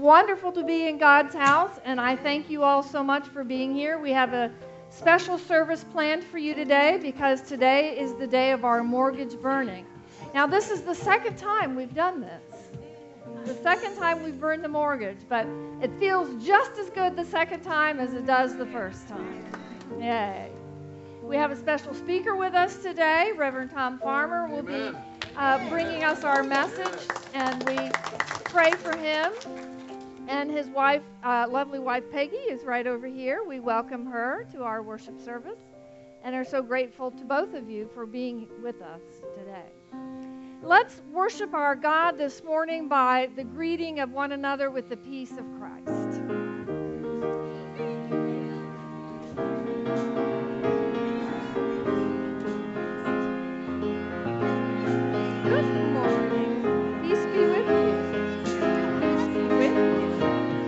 wonderful to be in God's house, and I thank you all so much for being here. We have a special service planned for you today because today is the day of our mortgage burning. Now, this is the second time we've done this. The second time we've burned the mortgage, but it feels just as good the second time as it does the first time. Yay. We have a special speaker with us today. Reverend Tom Farmer will be bringing us our message, and we pray for him. And his wife, lovely wife Peggy, is right over here. We welcome her to our worship service and are so grateful to both of you for being with us today. Let's worship our God this morning by the greeting of one another with the peace of Christ. Good morning. Peace be with you. Peace be with you.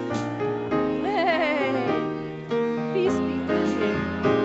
Hey, peace be with you.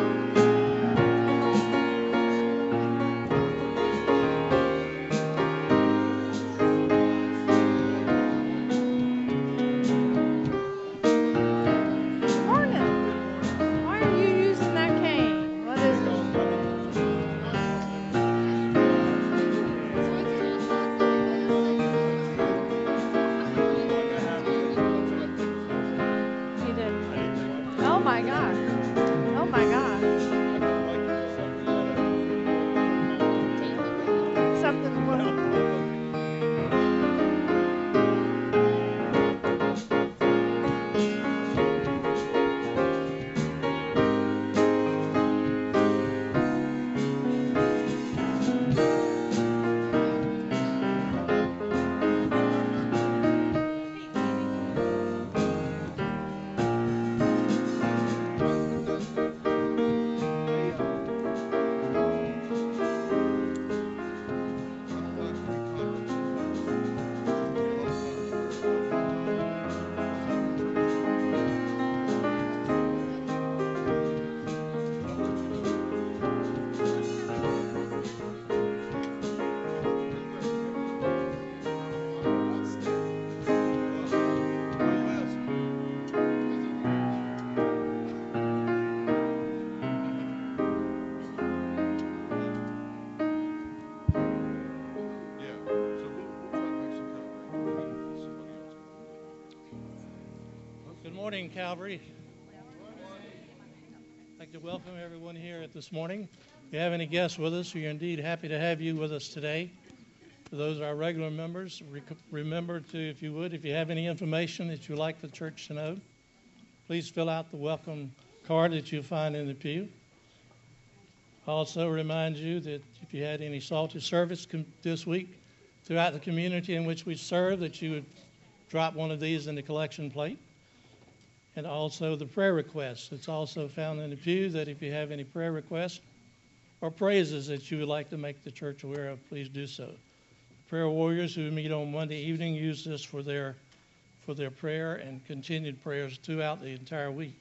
Good morning, Calvary. I'd like to welcome everyone here this morning. If you have any guests with us, we are indeed happy to have you with us today. For those of our regular members, remember to, if you would, if you have any information that you'd like the church to know, please fill out the welcome card that you'll find in the pew. Also remind you that if you had any salty service this week throughout the community in which we serve, that you would drop one of these in the collection plate. And also the prayer requests. It's also found in the pew that if you have any prayer requests or praises that you would like to make the church aware of, please do so. Prayer warriors who meet on Monday evening use this for their prayer and continued prayers throughout the entire week.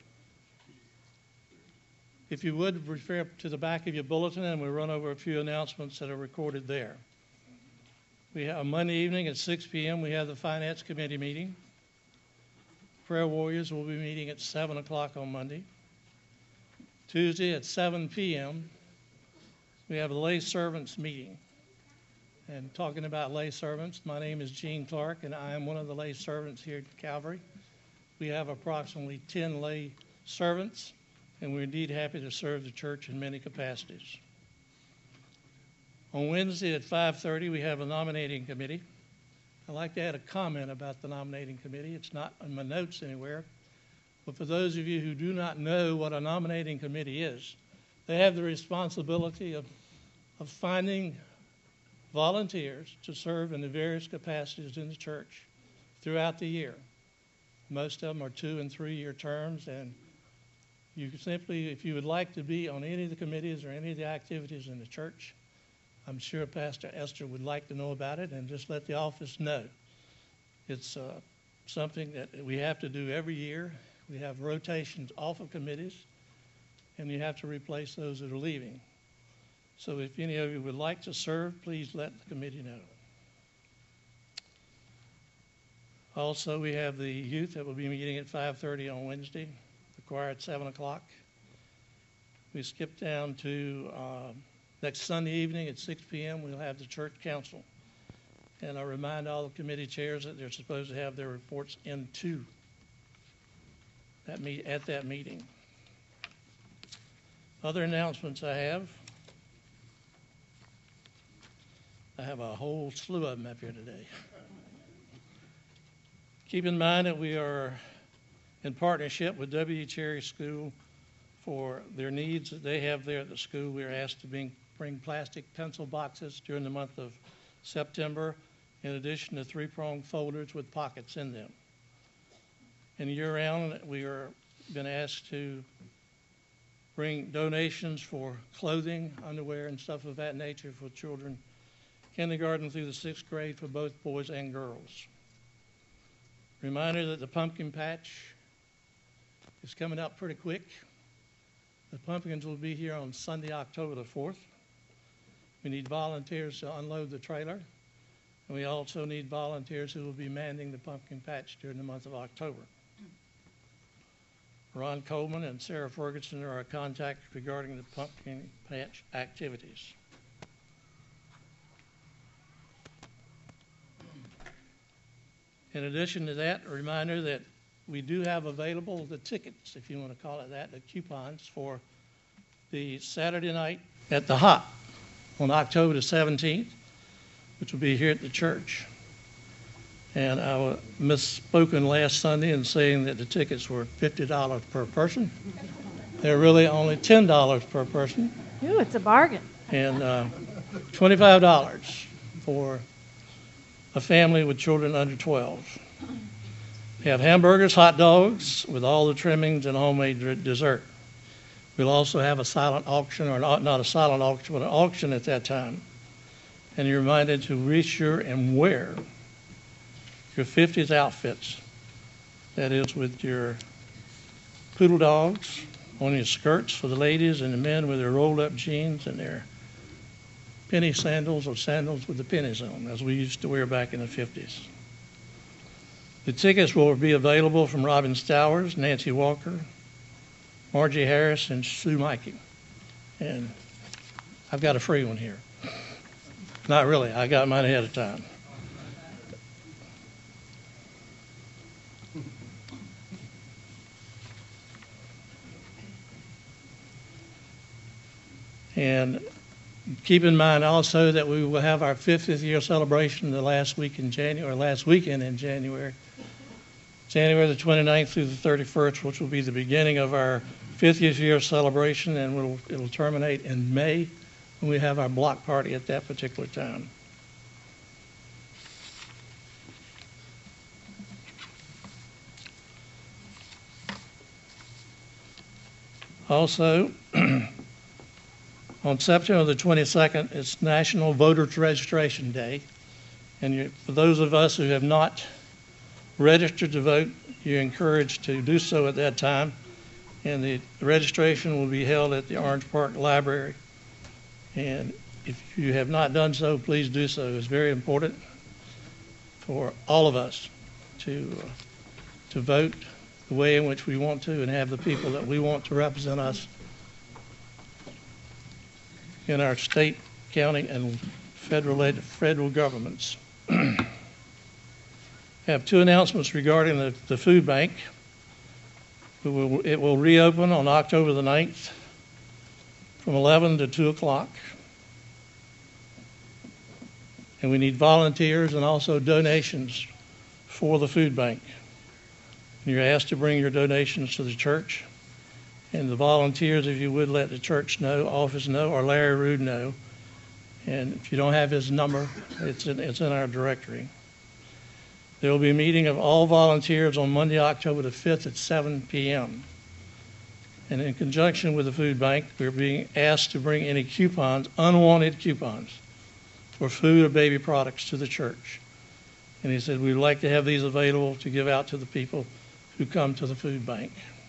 If you would, refer to the back of your bulletin, and we'll run over a few announcements that are recorded there. We have Monday evening at 6 p.m. we have the Finance Committee meeting. Prayer Warriors will be meeting at 7 o'clock on Monday. Tuesday at 7 p.m., we have a lay servants meeting. And talking about lay servants, my name is Gene Clark, and I am one of the lay servants here at Calvary. We have approximately 10 lay servants, and we're indeed happy to serve the church in many capacities. On Wednesday at 5:30, we have a nominating committee. I'd like to add a comment about the nominating committee. It's not in my notes anywhere. But for those of you who do not know what a nominating committee is, they have the responsibility of finding volunteers to serve in the various capacities in the church throughout the year. Most of them are 2- and 3-year terms, and you can simply, if you would like to be on any of the committees or any of the activities in the church, I'm sure Pastor Esther would like to know about it, and just let the office know. It's something that we have to do every year. We have rotations off of committees, and you have to replace those that are leaving. So if any of you would like to serve, please let the committee know. Also, we have the youth that will be meeting at 5:30 on Wednesday, the choir at 7 o'clock. We skip down to next Sunday evening at 6 p.m. We'll have the church council. And I remind all the committee chairs that they're supposed to have their reports into at that meeting. Other announcements I have a whole slew of them up here today. Keep in mind that we are in partnership with W. Cherry School for their needs that they have there at the school. We are asked to bring plastic pencil boxes during the month of September, in addition to 3-pronged folders with pockets in them. And year-round, we are been asked to bring donations for clothing, underwear, and stuff of that nature for children, kindergarten through the 6th grade for both boys and girls. Reminder that the pumpkin patch is coming up pretty quick. The pumpkins will be here on Sunday, October the 4th. We need volunteers to unload the trailer. And we also need volunteers who will be manning the pumpkin patch during the month of October. Ron Coleman and Sarah Ferguson are our contacts regarding the pumpkin patch activities. In addition to that, a reminder that we do have available the tickets, if you want to call it that, the coupons for the Saturday night at the Hop on October the 17th, which will be here at the church. And I was misspoken last Sunday in saying that the tickets were $50 per person. They're really only $10 per person. Ooh, it's a bargain. And $25 for a family with children under 12. We have hamburgers, hot dogs with all the trimmings and homemade dessert. We'll also have a silent auction, or not a silent auction, but an auction at that time. And you're reminded to reach and wear your 50th outfits. That is with your poodle dogs on your skirts for the ladies, and the men with their rolled up jeans and their penny sandals or sandals with the pennies on, as we used to wear back in the 50s. The tickets will be available from Robin Stowers, Nancy Walker, Margie Harris, and Sue Mikey. And I've got a free one here. Not really, I got mine ahead of time. And keep in mind also that we will have our 50th year celebration the last weekend in January. January the 29th through the 31st, which will be the beginning of our 50th year celebration, and it'll terminate in May when we have our block party at that particular time. Also, on September the 22nd, it's National Voters Registration Day. And for those of us who have not registered to vote, you're encouraged to do so at that time. And the registration will be held at the Orange Park Library. And if you have not done so, please do so. It's very important for all of us to vote the way in which we want to and have the people that we want to represent us in our state, county, and federal governments. I have two announcements regarding the food bank. It will reopen on October the 9th from 11 to 2 o'clock. And we need volunteers and also donations for the food bank. You're asked to bring your donations to the church. And the volunteers, if you would, let the church know, office know, or Larry Rood know. And if you don't have his number, it's in our directory. There will be a meeting of all volunteers on Monday, October the 5th at 7 p.m. And in conjunction with the food bank, we're being asked to bring any coupons, unwanted coupons, for food or baby products to the church. And he said, we'd like to have these available to give out to the people who come to the food bank.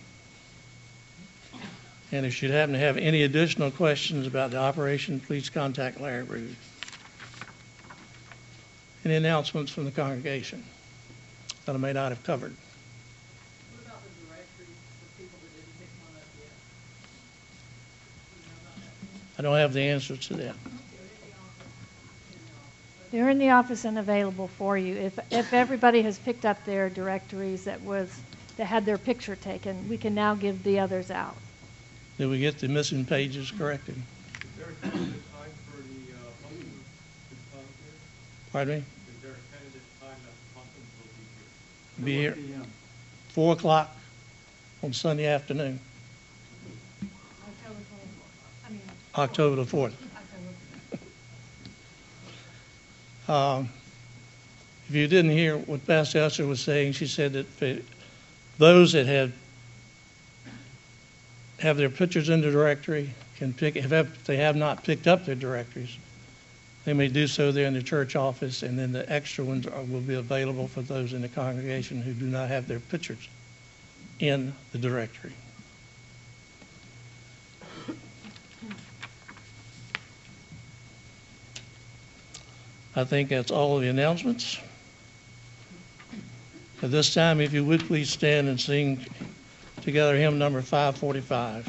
And if you happen to have any additional questions about the operation, please contact Larry Rood. Any announcements from the congregation? that I may not have covered. What about the directory for people that didn't pick one up yet? Do you know about that? I don't have the answer to that. They're in the office and available for you. If everybody has picked up their directories that had their picture taken, we can now give the others out. Did we get the missing pages corrected? Is there a tentative time for the pumpkin to come here? Pardon me? Is there a tentative time that the pumpkins will be here? Be here 4 o'clock on Sunday afternoon, October the 4th. If you didn't hear what Pastor Esther was saying, she said that for those that have their pictures in the directory can pick, if they have not picked up their directories, they may do so there in the church office, and then the extra ones will be available for those in the congregation who do not have their pictures in the directory. I think that's all of the announcements. At this time, if you would please stand and sing together hymn number 545.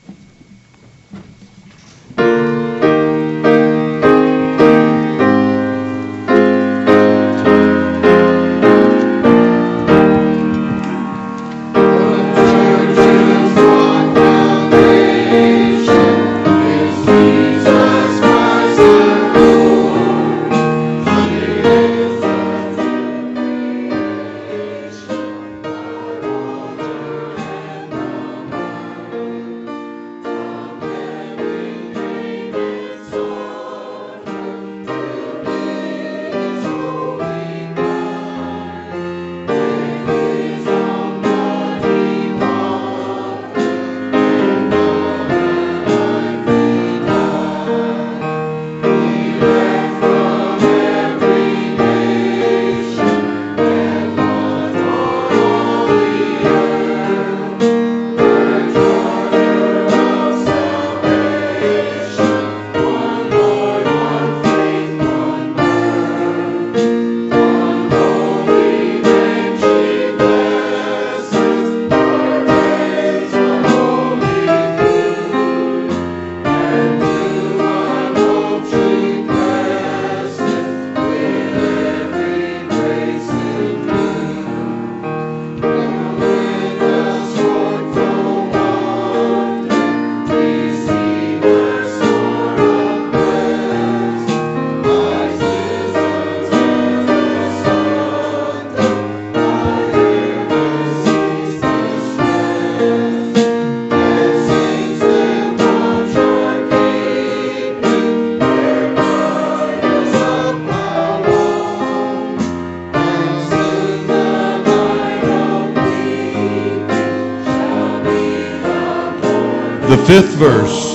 The fifth verse.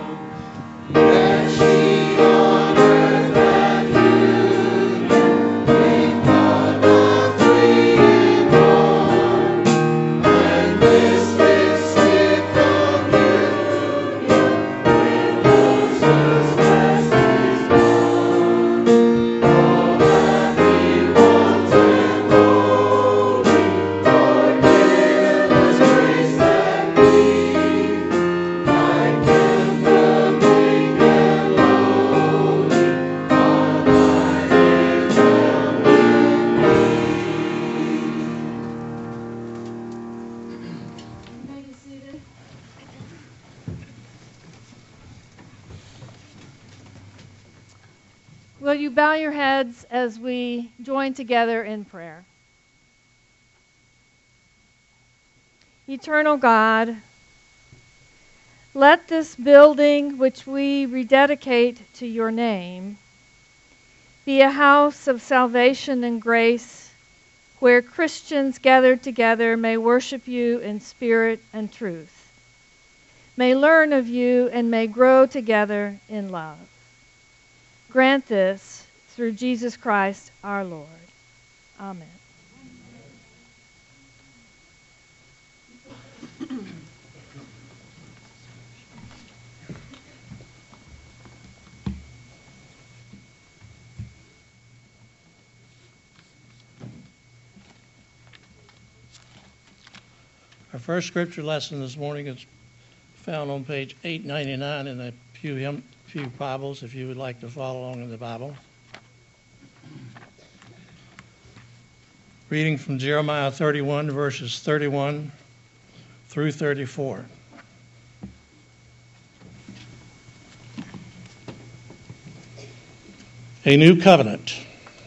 Will you bow your heads as we join together in prayer? Eternal God, let this building which we rededicate to your name be a house of salvation and grace where Christians gathered together may worship you in spirit and truth, may learn of you, and may grow together in love. Grant this through Jesus Christ our Lord. Amen. Our first scripture lesson this morning is found on page 899 in the Pew Bibles, if you would like to follow along in the Bible. Reading from Jeremiah 31, verses 31 through 34. A new covenant.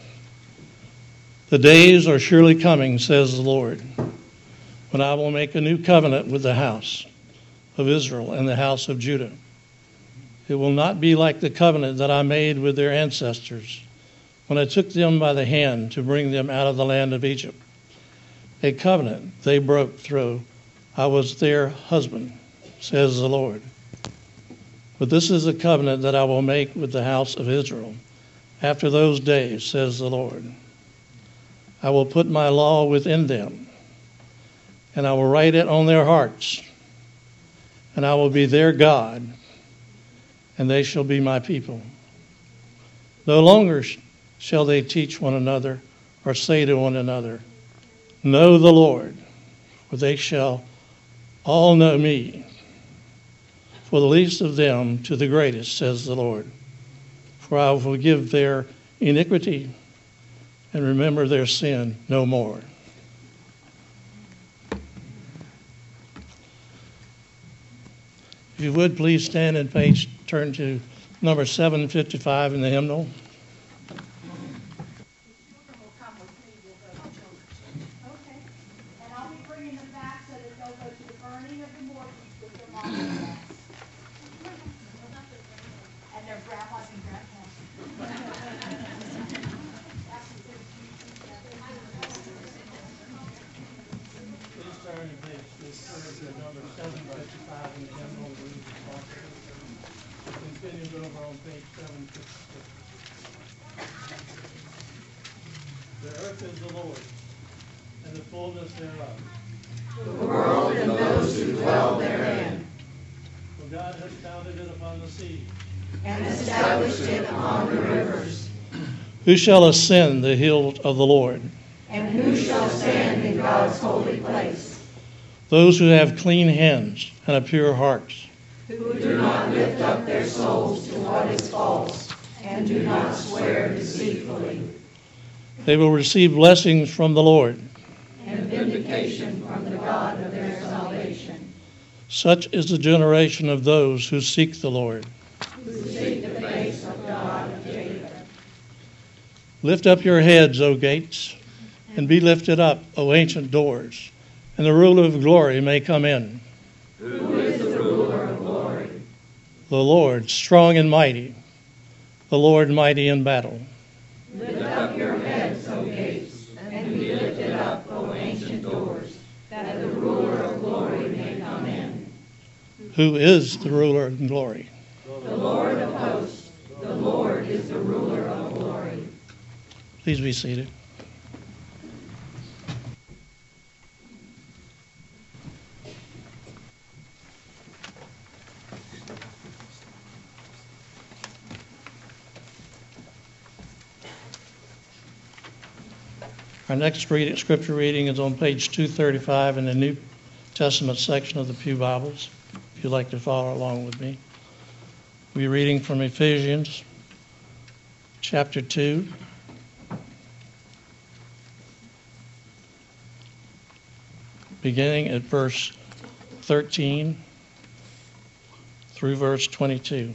The days are surely coming, says the Lord, when I will make a new covenant with the house of Israel and the house of Judah. It will not be like the covenant that I made with their ancestors when I took them by the hand to bring them out of the land of Egypt. A covenant they broke through. I was their husband, says the Lord. But this is the covenant that I will make with the house of Israel after those days, says the Lord. I will put my law within them, and I will write it on their hearts, and I will be their God, and they shall be my people. No longer shall they teach one another or say to one another, know the Lord, for they shall all know me, for the least of them to the greatest, says the Lord. For I will forgive their iniquity and remember their sin no more. If you would, please stand and turn to number 755 in the hymnal. Okay. And I'll be bringing them back so that they'll go to the burning of the mortgage with their mom and dads. And their grandmas and grandpas. Please turn to number 755 in the hymnal. Continues over on page 756. The earth is the Lord, and the fullness thereof. The world and those who dwell therein. For God has founded it upon the sea, And established it upon the rivers. Who shall ascend the hill of the Lord? And who shall stand in God's holy place? Those who have clean hands and a pure heart, Who do not lift up their souls to what is false, and do not swear deceitfully. they will receive blessings from the Lord. And vindication from the God of their salvation. Such is the generation of those who seek the Lord. Who seek the face of God of Jacob. Lift up your heads, O gates, and be lifted up, O ancient doors, and the ruler of glory may come in. Who is the ruler of glory? The Lord, strong and mighty, the Lord mighty in battle. Lift up your heads, O gates, and be lifted up, O ancient doors, that the ruler of glory may come in. Who is the ruler of glory? The Lord of hosts, the Lord is the ruler of glory. Please be seated. Our next scripture reading is on page 235 in the New Testament section of the Pew Bibles, if you'd like to follow along with me. We're reading from Ephesians chapter 2. Beginning at verse 13 through verse 22.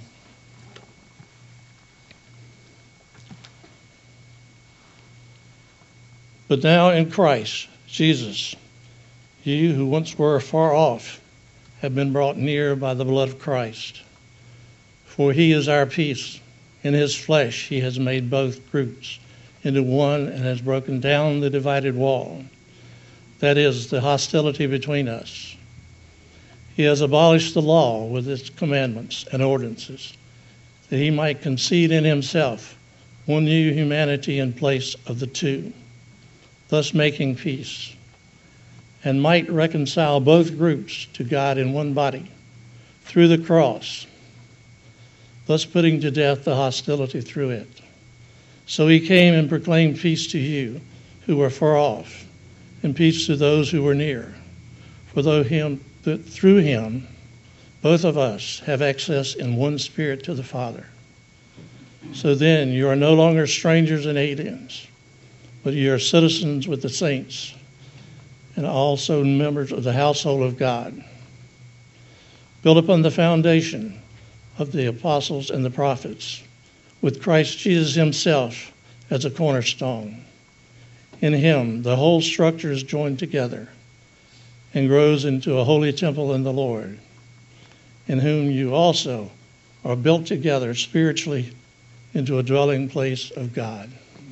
But now in Christ Jesus, you who once were far off have been brought near by the blood of Christ. For he is our peace. In his flesh he has made both groups into one and has broken down the divided wall, that is, the hostility between us. He has abolished the law with its commandments and ordinances, that he might concede in himself one new humanity in place of the two, thus making peace, and might reconcile both groups to God in one body through the cross, thus putting to death the hostility through it. So he came and proclaimed peace to you who were far off, and peace to those who were near. that through him, both of us have access in one spirit to the Father. So then, you are no longer strangers and aliens, but you are citizens with the saints and also members of the household of God, built upon the foundation of the apostles and the prophets, with Christ Jesus himself as a cornerstone. In him, the whole structure is joined together and grows into a holy temple in the Lord, in whom you also are built together spiritually into a dwelling place of God.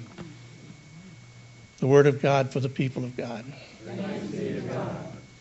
The word of God for the people of God. Thanks be to God.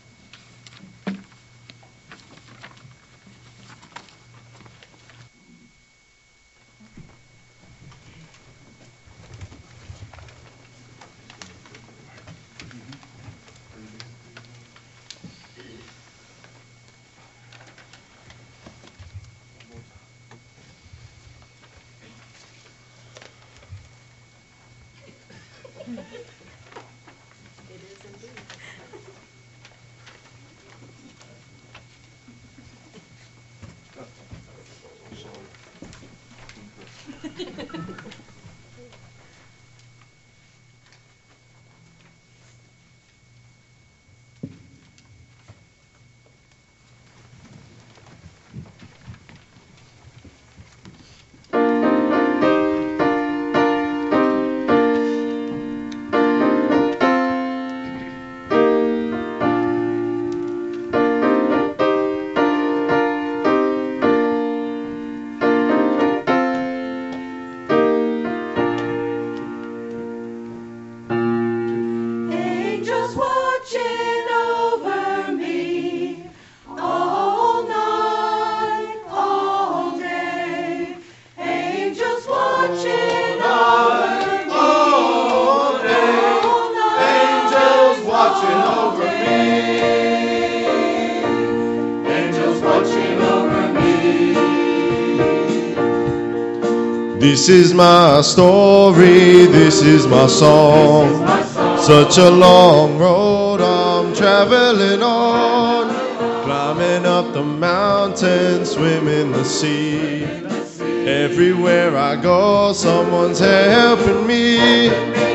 This is my story, this is my song. Such a long road I'm traveling on, climbing up the mountain, swimming the sea. Everywhere I go, someone's helping me.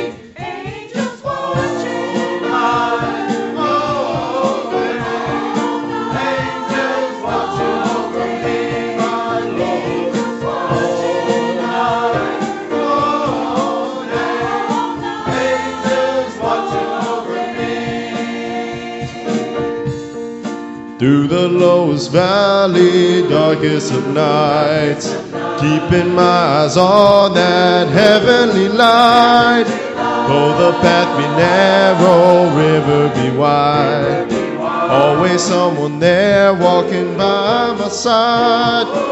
Through the lowest valley, darkest of nights, keeping my eyes on that heavenly light. Though the path be narrow, river be wide, always someone there walking by my side.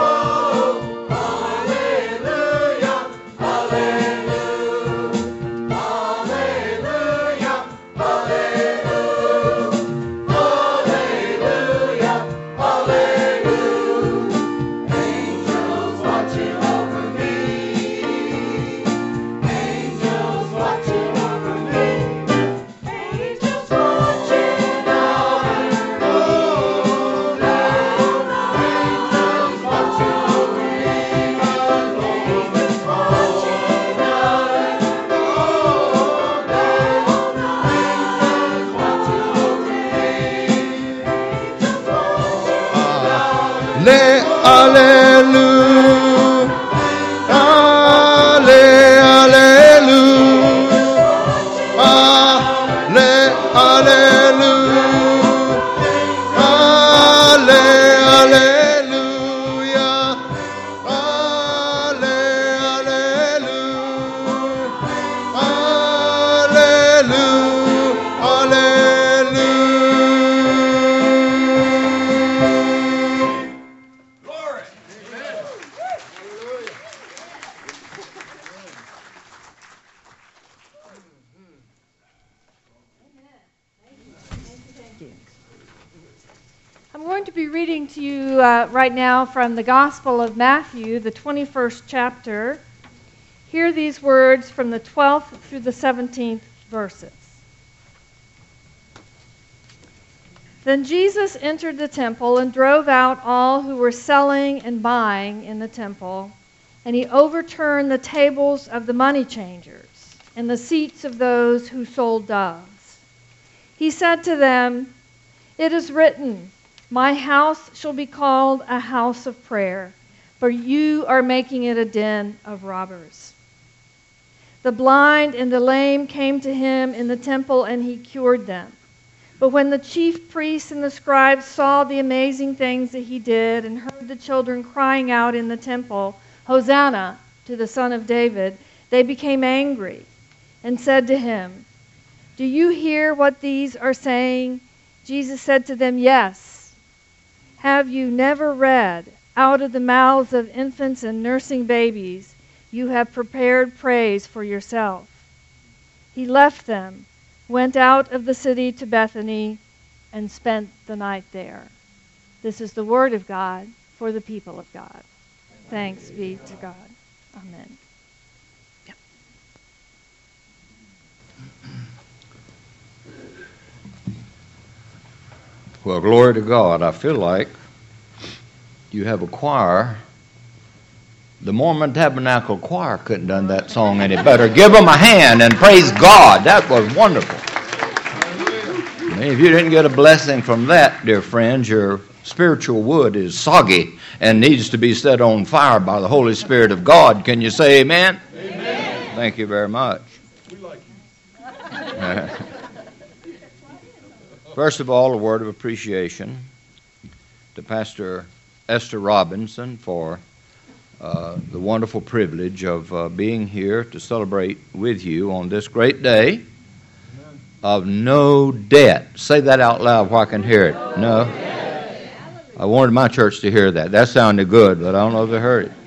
I'm going to be reading to you right now from the Gospel of Matthew, the 21st chapter. Hear these words from the 12th through the 17th verses. Then Jesus entered the temple and drove out all who were selling and buying in the temple, and he overturned the tables of the money changers and the seats of those who sold doves. He said to them, "It is written, 'My house shall be called a house of prayer,' but you are making it a den of robbers." The blind and the lame came to him in the temple, and he cured them. But when the chief priests and the scribes saw the amazing things that he did and heard the children crying out in the temple, "Hosanna to the Son of David," they became angry and said to him, "Do you hear what these are saying?" Jesus said to them, "Yes. Have you never read, 'Out of the mouths of infants and nursing babies, you have prepared praise for yourself'?" He left them, went out of the city to Bethany, and spent the night there. This is the word of God for the people of God. Thanks be to God. Amen. Well, glory to God. I feel like you have a choir. The Mormon Tabernacle Choir couldn't have done that song any better. Give them a hand and praise God. That was wonderful. I mean, if you didn't get a blessing from that, dear friends, your spiritual wood is soggy and needs to be set on fire by the Holy Spirit of God. Can you say amen? Amen. Thank you very much. We like you. First of all, a word of appreciation to Pastor Esther Robinson for the wonderful privilege of being here to celebrate with you on this great day of no debt. Say that out loud where I can hear it. No. I wanted my church to hear that. That sounded good, but I don't know if they heard it.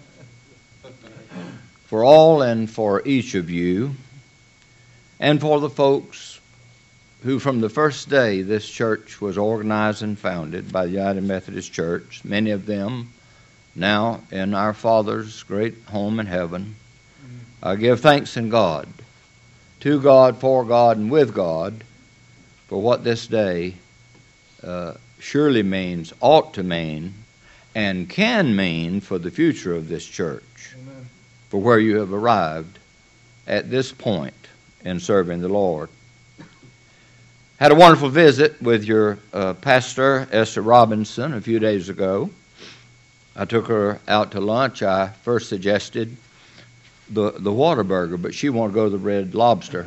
For all and for each of you, and for the folks who from the first day this church was organized and founded by the United Methodist Church, many of them now in our Father's great home in heaven, I give thanks in God, to God, for God, and with God, for what this day surely means, ought to mean, and can mean for the future of this church, Amen. For where you have arrived at this point in serving the Lord. Had a wonderful visit with your pastor, Esther Robinson, a few days ago. I took her out to lunch. I first suggested the Whataburger, but she wanted to go to the Red Lobster.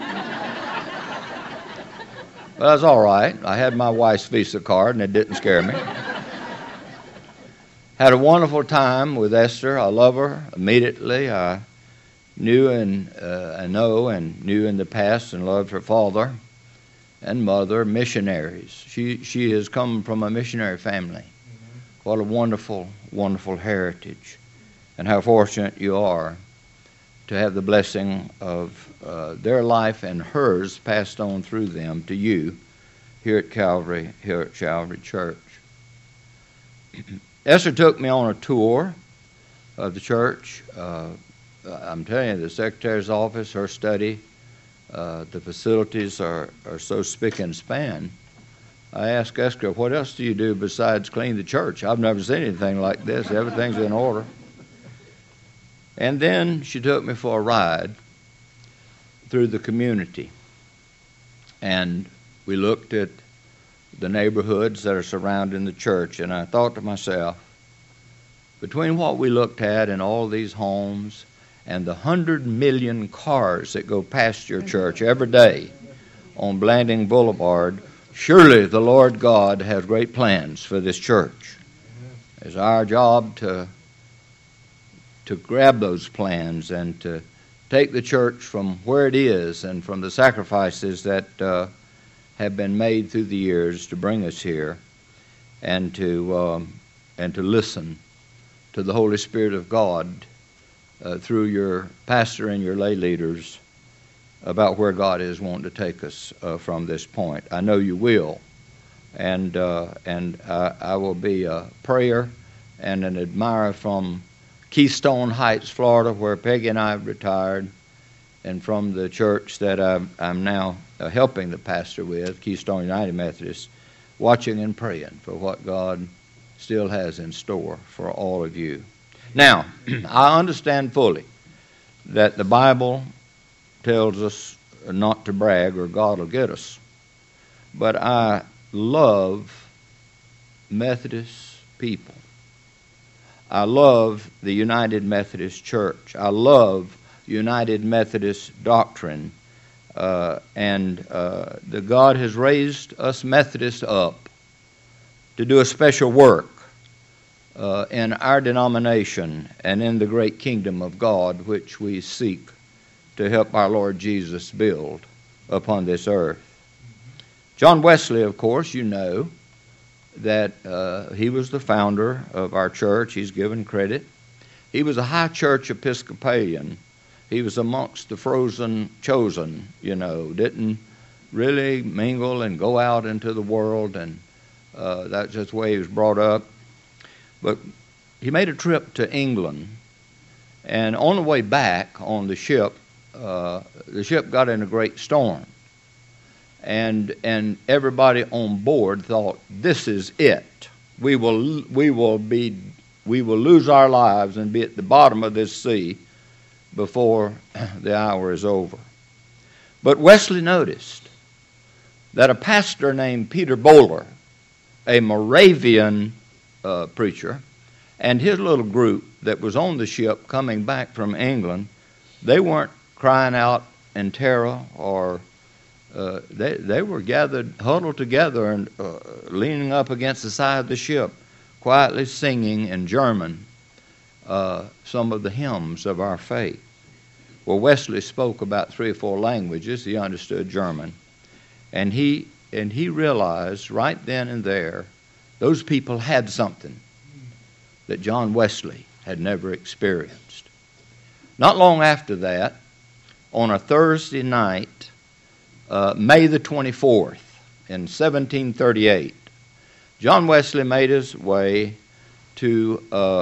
But that's all right. I had my wife's Visa card, and it didn't scare me. Had a wonderful time with Esther. I love her immediately. I knew and knew in the past and loved her father and mother, missionaries. She has come from a missionary family. What a wonderful, wonderful heritage. And how fortunate you are to have the blessing of their life and hers passed on through them to you here at Calvary Church. Esther took me on a tour of the church. I'm telling you, the secretary's office, her study, the facilities are so spick and span. I asked Esther, "What else do you do besides clean the church? I've never seen anything like this. Everything's in order." And then she took me for a ride through the community. And we looked at the neighborhoods that are surrounding the church. And I thought to myself, between what we looked at and all these homes and the 100 million cars that go past your church every day on Blanding Boulevard, surely the Lord God has great plans for this church. It's our job to grab those plans and to take the church from where it is and from the sacrifices that have been made through the years to bring us here, and to listen to the Holy Spirit of God through your pastor and your lay leaders about where God is wanting to take us from this point. I know you will, and I will be a prayer and an admirer from Keystone Heights, Florida, where Peggy and I have retired, and from the church that I'm now helping the pastor with, Keystone United Methodist. watching and praying for what God still has in store for all of you. Now, I understand fully that the Bible tells us not to brag or God will get us. But I love Methodist people. I love the United Methodist Church. I love United Methodist doctrine. And the God has raised us Methodists up to do a special work in our denomination and in the great kingdom of God which we seek to help our Lord Jesus build upon this earth. John Wesley, of course, you know that he was the founder of our church. He's given credit. He was a high church Episcopalian. He was amongst the frozen chosen, didn't really mingle and go out into the world, and that's just the way he was brought up. But he made a trip to England, and on the way back on the ship got in a great storm. And everybody on board thought, this is it. We will lose our lives and be at the bottom of this sea before the hour is over. But Wesley noticed that a pastor named Peter Böhler, a Moravian preacher, and his little group that was on the ship coming back from England, they weren't crying out in terror or they were gathered, huddled together and leaning up against the side of the ship, quietly singing in German some of the hymns of our faith. Well, Wesley spoke about 3 or 4 languages. He understood German. And he realized right then and there those people had something that John Wesley had never experienced. Not long after that, on a Thursday night, May the 24th, in 1738, John Wesley made his way to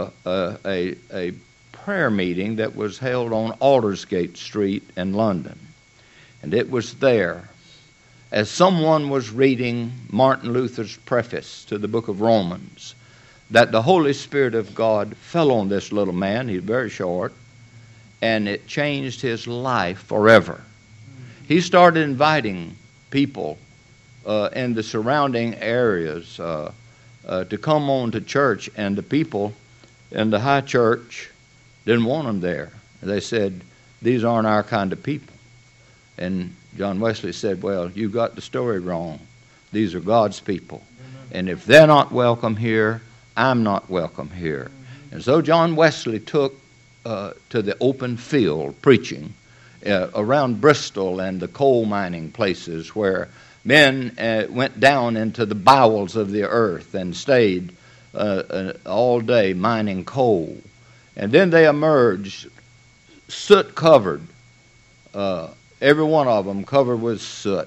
a prayer meeting that was held on Aldersgate Street in London. And it was there, as someone was reading Martin Luther's preface to the book of Romans, that the Holy Spirit of God fell on this little man. He's very short, and it changed his life forever. He started inviting people in the surrounding areas to come on to church, and the people in the high church didn't want them there. They said, these aren't our kind of people. And John Wesley said, well, you got the story wrong. These are God's people. And if they're not welcome here, I'm not welcome here. And so John Wesley took to the open field preaching around Bristol and the coal mining places where men went down into the bowels of the earth and stayed all day mining coal. And then they emerged soot covered, every one of them covered with soot.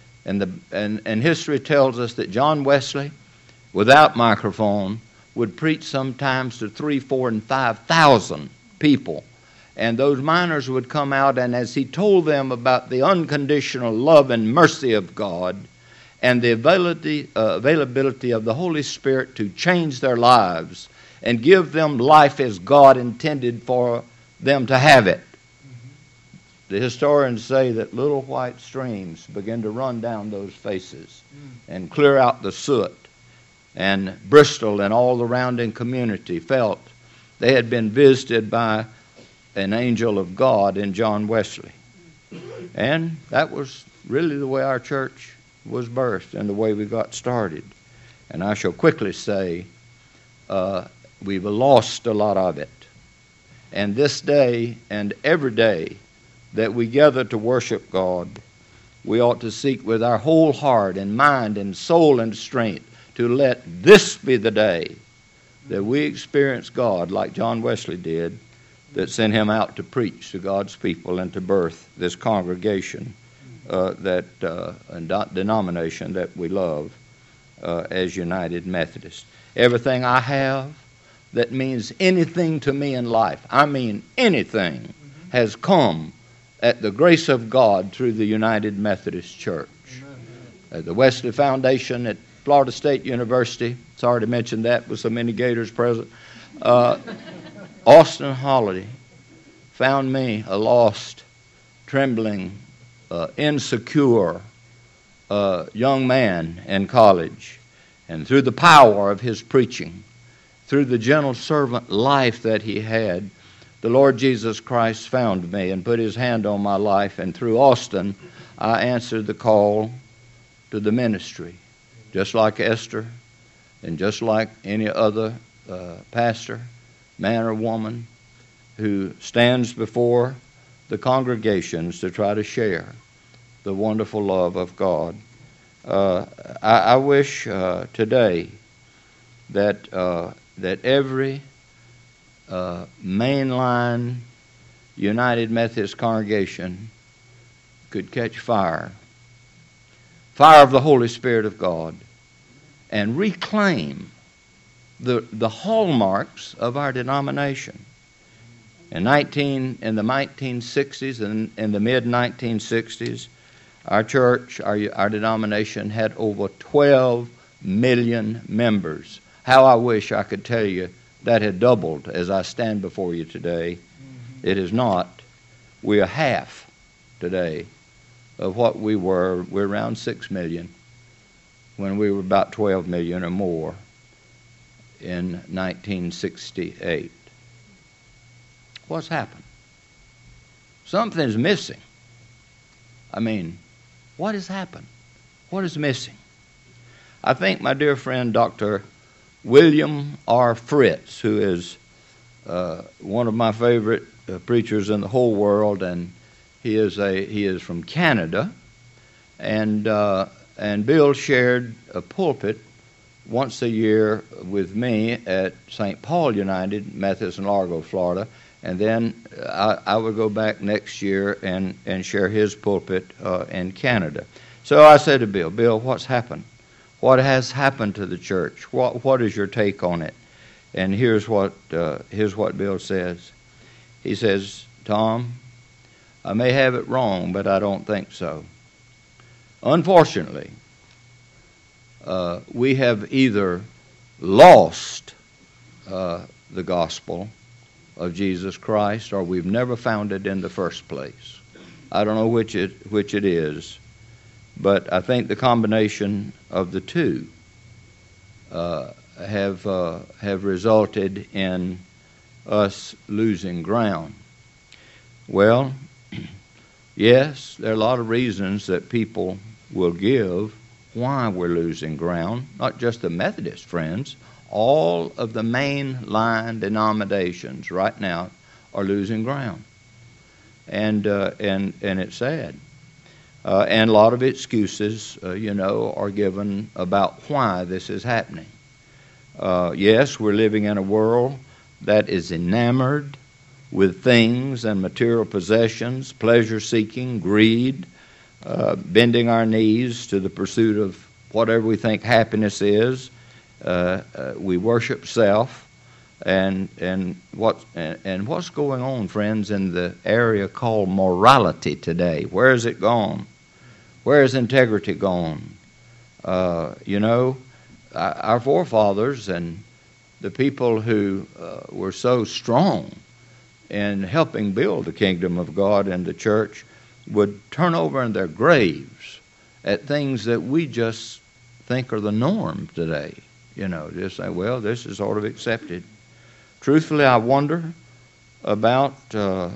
And history tells us that John Wesley, without microphone, would preach sometimes to 3,000, 4,000, and 5,000 people. And those miners would come out, and as he told them about the unconditional love and mercy of God and the availability of the Holy Spirit to change their lives and give them life as God intended for them to have it, the historians say that little white streams began to run down those faces and clear out the soot. And Bristol and all the surrounding community felt they had been visited by an angel of God in John Wesley. And that was really the way our church was birthed and the way we got started. And I shall quickly say we've lost a lot of it. And this day and every day that we gather to worship God, we ought to seek with our whole heart and mind and soul and strength to let this be the day that we experience God like John Wesley did, that sent him out to preach to God's people and to birth this congregation, and denomination that we love as United Methodist. Everything I have that means anything to me in life, I mean anything, has come at the grace of God through the United Methodist Church. The Wesley Foundation Florida State University. Sorry to mention that with so many Gators present. Austin Holliday found me a lost, trembling, insecure young man in college. And through the power of his preaching, through the gentle servant life that he had, the Lord Jesus Christ found me and put his hand on my life. And through Austin, I answered the call to the ministry, just like Esther and just like any other pastor, man or woman, who stands before the congregations to try to share the wonderful love of God. I wish today that every mainline United Methodist congregation could catch fire of the Holy Spirit of God, and reclaim the hallmarks of our denomination. In the 1960s and in the mid-1960s, our church, our denomination had over 12 million members. How I wish I could tell you that had doubled as I stand before you today. It is not. We are half today of what we were. We're around 6 million when we were about 12 million or more in 1968. What's happened? Something's missing. I mean, what has happened? What is missing? I think my dear friend Dr. William R. Fritz, who is one of my favorite preachers in the whole world, and he is from Canada, and Bill shared a pulpit once a year with me at St. Paul United Methodist in Largo, Florida, and then I would go back next year and share his pulpit in Canada. So I said to Bill, what's happened? What has happened to the church? What is your take on it? And here's what Bill says. He says, Tom, I may have it wrong, but I don't think so. Unfortunately, we have either lost the gospel of Jesus Christ, or we've never found it in the first place. I don't know which it is, but I think the combination of the two have resulted in us losing ground. Well, yes, there are a lot of reasons that people will give why we're losing ground, not just the Methodist friends. All of the mainline denominations right now are losing ground, and it's sad. And a lot of excuses, are given about why this is happening. Yes, we're living in a world that is enamored with things and material possessions, pleasure-seeking, greed, bending our knees to the pursuit of whatever we think happiness is. We worship self, and what's going on, friends, in the area called morality today? Where has it gone? Where has integrity gone? Our forefathers and the people who were so strong in helping build the kingdom of God and the church would turn over in their graves at things that we just think are the norm today. Just say, well, this is sort of accepted. Truthfully, I wonder about the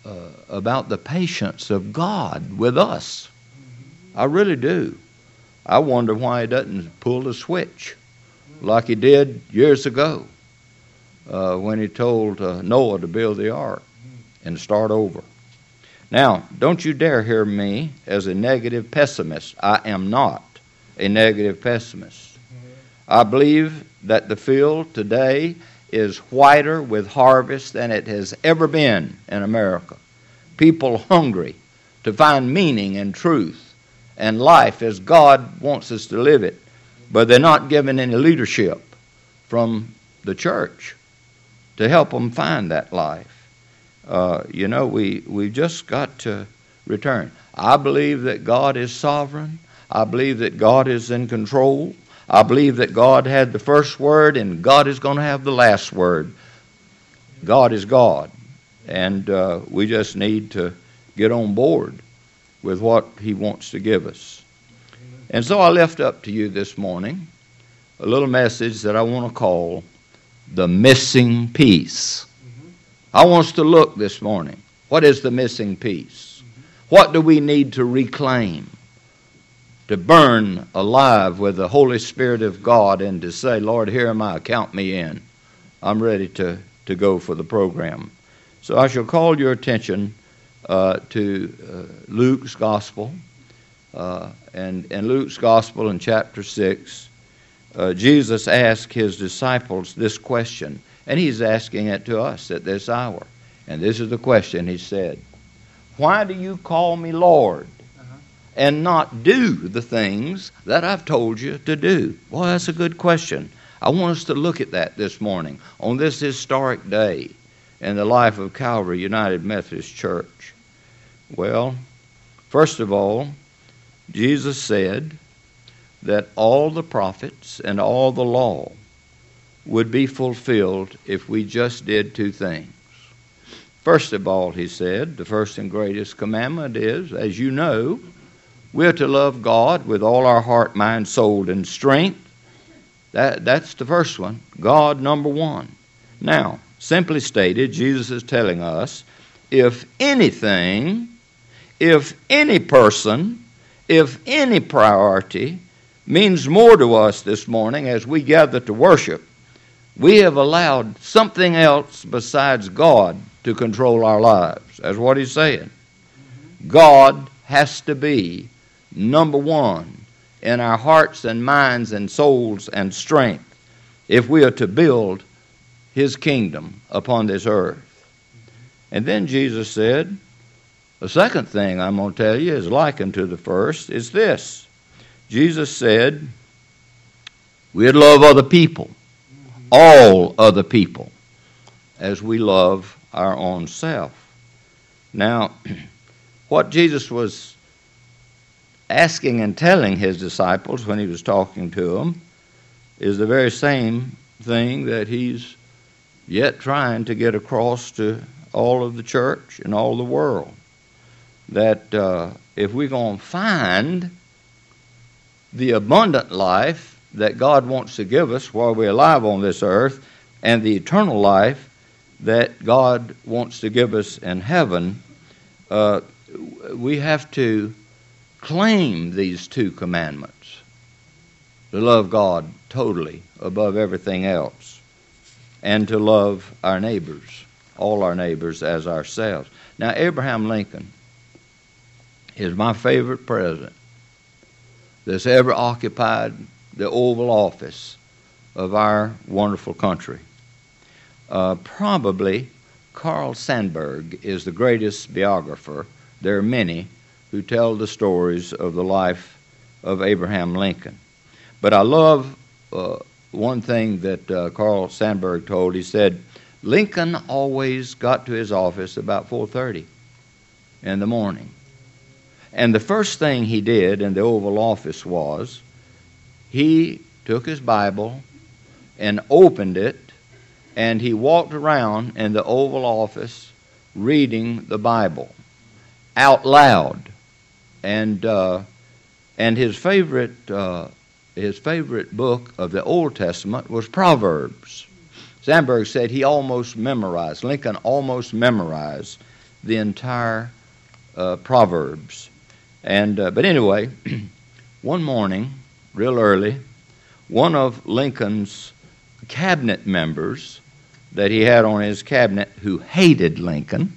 patience of God with us. I really do. I wonder why He doesn't pull the switch like He did years ago when He told Noah to build the ark and start over. Now, don't you dare hear me as a negative pessimist. I am not a negative pessimist. I believe that the field today is whiter with harvest than it has ever been in America. People hungry to find meaning and truth and life as God wants us to live it, but they're not given any leadership from the church to help them find that life. We've just got to return. I believe that God is sovereign. I believe that God is in control. I believe that God had the first word and God is going to have the last word. God is God. And we just need to get on board with what He wants to give us. And so I left up to you this morning a little message that I want to call the missing piece. I want us to look this morning. What is the missing piece? What do we need to reclaim? To burn alive with the Holy Spirit of God and to say, Lord, here am I, count me in. I'm ready to go for the program. So I shall call your attention to Luke's Gospel. And in Luke's Gospel in chapter 6, Jesus asked His disciples this question. And He's asking it to us at this hour. And this is the question He said. Why do you call me Lord? And not do the things that I've told you to do? Well, that's a good question. I want us to look at that this morning on this historic day in the life of Calvary United Methodist Church. Well, first of all, Jesus said that all the prophets and all the law would be fulfilled if we just did two things. First of all, He said, the first and greatest commandment is, as you know, we're to love God with all our heart, mind, soul, and strength. That's the first one. God, number one. Now, simply stated, Jesus is telling us, if anything, if any person, if any priority means more to us this morning as we gather to worship, we have allowed something else besides God to control our lives. That's what He's saying. God has to be number one in our hearts and minds and souls and strength if we are to build His kingdom upon this earth. And then Jesus said, the second thing I'm going to tell you is likened to the first, is this. Jesus said, we'd love other people, all other people, as we love our own self. Now, what Jesus was asking and telling His disciples when He was talking to them is the very same thing that He's yet trying to get across to all of the church and all the world. That if we're going to find the abundant life that God wants to give us while we're alive on this earth and the eternal life that God wants to give us in heaven, we have to claim these two commandments. To love God totally above everything else and to love our neighbors, all our neighbors as ourselves. Now, Abraham Lincoln is my favorite president that's ever occupied the Oval Office of our wonderful country. Probably Carl Sandburg is the greatest biographer. There are many who tell the stories of the life of Abraham Lincoln. But I love one thing that Carl Sandburg told. He said, Lincoln always got to his office about 4:30 in the morning. And the first thing he did in the Oval Office was he took his Bible and opened it, and he walked around in the Oval Office reading the Bible out loud. And his favorite book of the Old Testament was Proverbs. Sandburg said Lincoln almost memorized the entire Proverbs. But anyway, one morning, real early, one of Lincoln's cabinet members that he had on his cabinet who hated Lincoln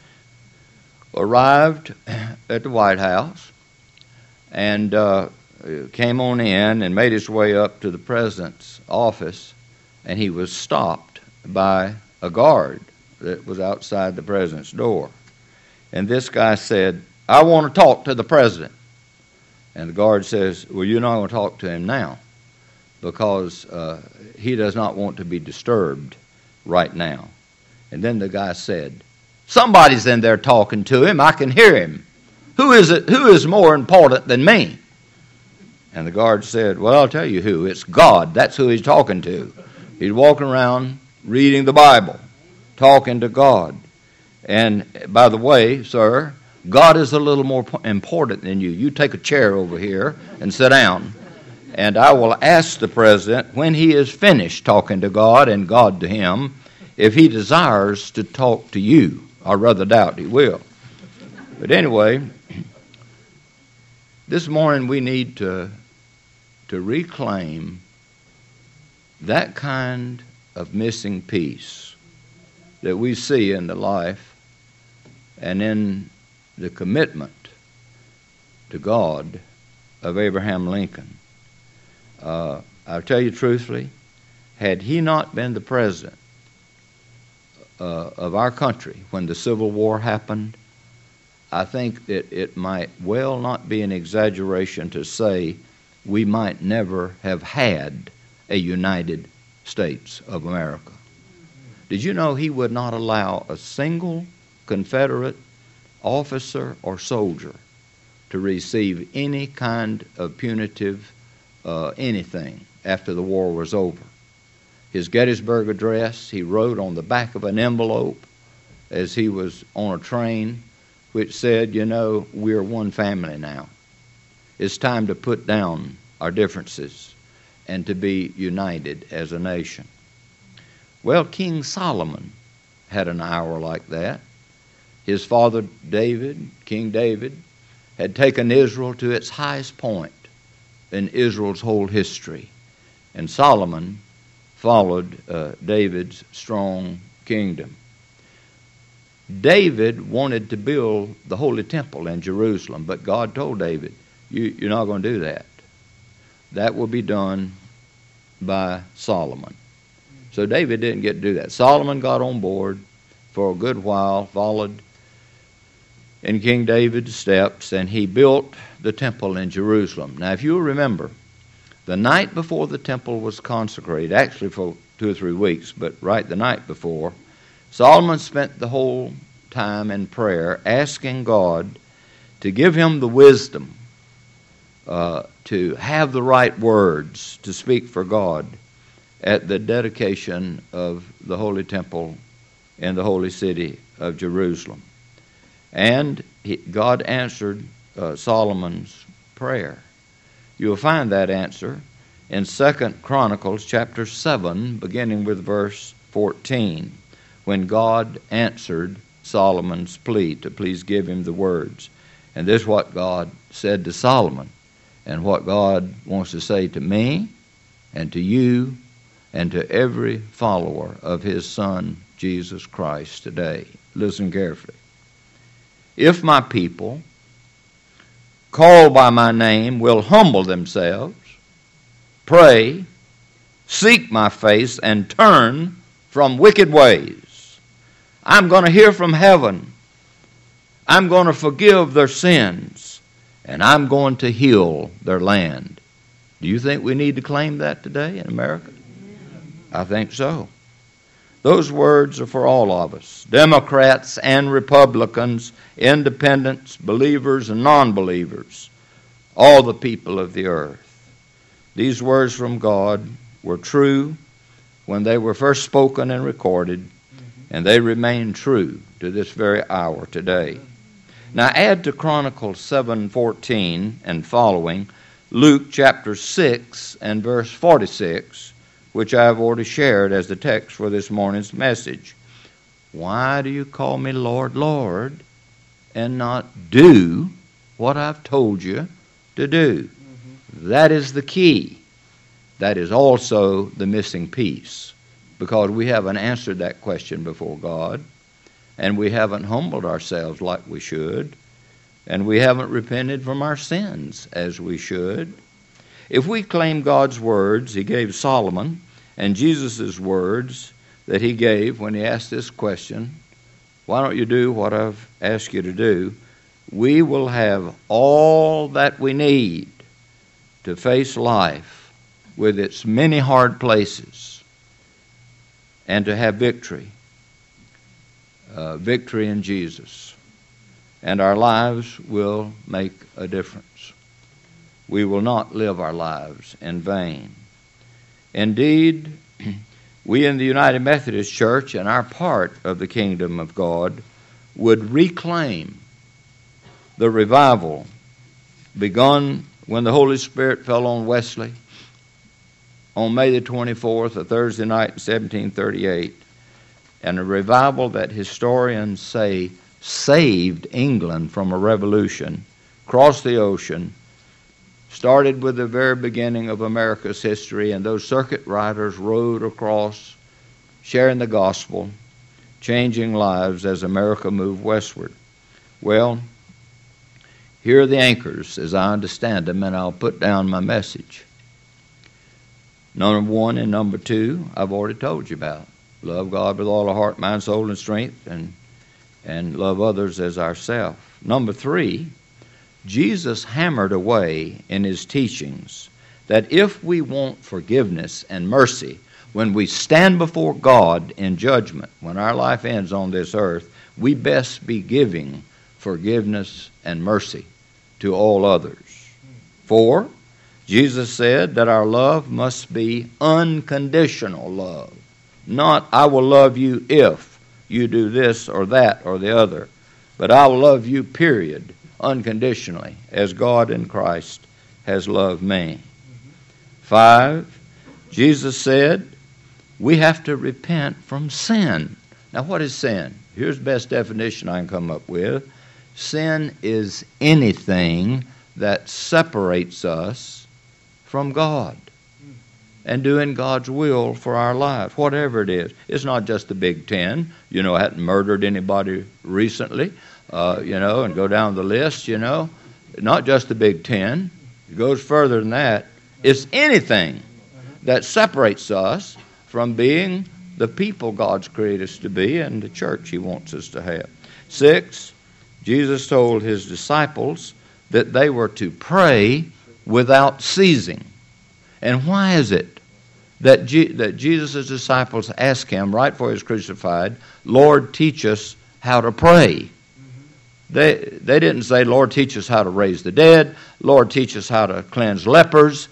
arrived at the White House and came on in and made his way up to the president's office, and he was stopped by a guard that was outside the president's door. And this guy said, I want to talk to the president. And the guard says, well, you're not going to talk to him now because he does not want to be disturbed right now. And then the guy said, somebody's in there talking to him. I can hear him. Who is it? Who is more important than me? And the guard said, well, I'll tell you who. It's God. That's who he's talking to. He's walking around reading the Bible, talking to God. And by the way, sir, God is a little more important than you. You take a chair over here and sit down. And I will ask the president, when he is finished talking to God and God to him, if he desires to talk to you. I rather doubt he will. But anyway, this morning we need to reclaim that kind of missing piece that we see in the life and in the commitment to God of Abraham Lincoln. I'll tell you truthfully, had he not been the president of our country when the Civil War happened, I think that it might well not be an exaggeration to say we might never have had a United States of America. Did you know he would not allow a single Confederate officer or soldier to receive any kind of punitive anything after the war was over? His Gettysburg Address, he wrote on the back of an envelope as he was on a train, which said, you know, we're one family now. It's time to put down our differences and to be united as a nation. Well, King Solomon had an hour like that. His father David, King David, had taken Israel to its highest point in Israel's whole history. And Solomon followed David's strong kingdom. David wanted to build the Holy Temple in Jerusalem, but God told David, you're not going to do that. That will be done by Solomon. So David didn't get to do that. Solomon got on board for a good while, followed in King David's steps, and he built the temple in Jerusalem. Now, if you'll remember, the night before the temple was consecrated, actually for 2 or 3 weeks, but right the night before, Solomon spent the whole time in prayer asking God to give him the wisdom to have the right words to speak for God at the dedication of the Holy Temple in the holy city of Jerusalem. And God answered Solomon's prayer. You'll find that answer in 2 Chronicles chapter 7, beginning with verse 14, when God answered Solomon's plea to please give him the words. And this is what God said to Solomon, and what God wants to say to me and to you and to every follower of his Son, Jesus Christ, today. Listen carefully. If my people, called by my name, will humble themselves, pray, seek my face, and turn from wicked ways, I'm going to hear from heaven. I'm going to forgive their sins, and I'm going to heal their land. Do you think we need to claim that today in America? I think so. Those words are for all of us, Democrats and Republicans, independents, believers and non-believers, all the people of the earth. These words from God were true when they were first spoken and recorded, and they remain true to this very hour today. Now add to Chronicles 7:14 and following Luke chapter 6 and verse 46, which I have already shared as the text for this morning's message. Why do you call me Lord, Lord, and not do what I've told you to do? That is the key. That is also the missing piece, because we haven't answered that question before God, and we haven't humbled ourselves like we should, and we haven't repented from our sins as we should. If we claim God's words He gave Solomon and Jesus' words that He gave when He asked this question, why don't you do what I've asked you to do, we will have all that we need to face life with its many hard places and to have victory in Jesus. And our lives will make a difference. we will not live our lives in vain. Indeed, we in the United Methodist Church, in our part of the kingdom of God, would reclaim the revival begun when the Holy Spirit fell on Wesley on May the 24th, a Thursday night in 1738, and a revival that historians say saved England from a revolution, crossed the ocean, started with the very beginning of America's history, and those circuit riders rode across, sharing the gospel, changing lives as America moved westward. Well, here are the anchors as I understand them, and I'll put down my message. Number 1 and number 2, I've already told you about. Love God with all our heart, mind, soul, and strength, and love others as ourselves. Number 3, Jesus hammered away in his teachings that if we want forgiveness and mercy, when we stand before God in judgment, when our life ends on this earth, we best be giving forgiveness and mercy to all others. 4, Jesus said that our love must be unconditional love. Not, I will love you if you do this or that or the other, but I will love you, period, unconditionally, as God in Christ has loved me. 5, Jesus said we have to repent from sin. Now, what is sin? Here's the best definition I can come up with. Sin is anything that separates us from God and doing God's will for our life, whatever it is. It's not just the big 10. I hadn't murdered anybody recently, and go down the list, Not just the big 10. It goes further than that. It's anything that separates us from being the people God's created us to be and the church he wants us to have. 6, Jesus told his disciples that they were to pray without ceasing. And why is it that Jesus' disciples asked him right before he was crucified, Lord, teach us how to pray? They didn't say, Lord, teach us how to raise the dead. Lord, teach us how to cleanse lepers.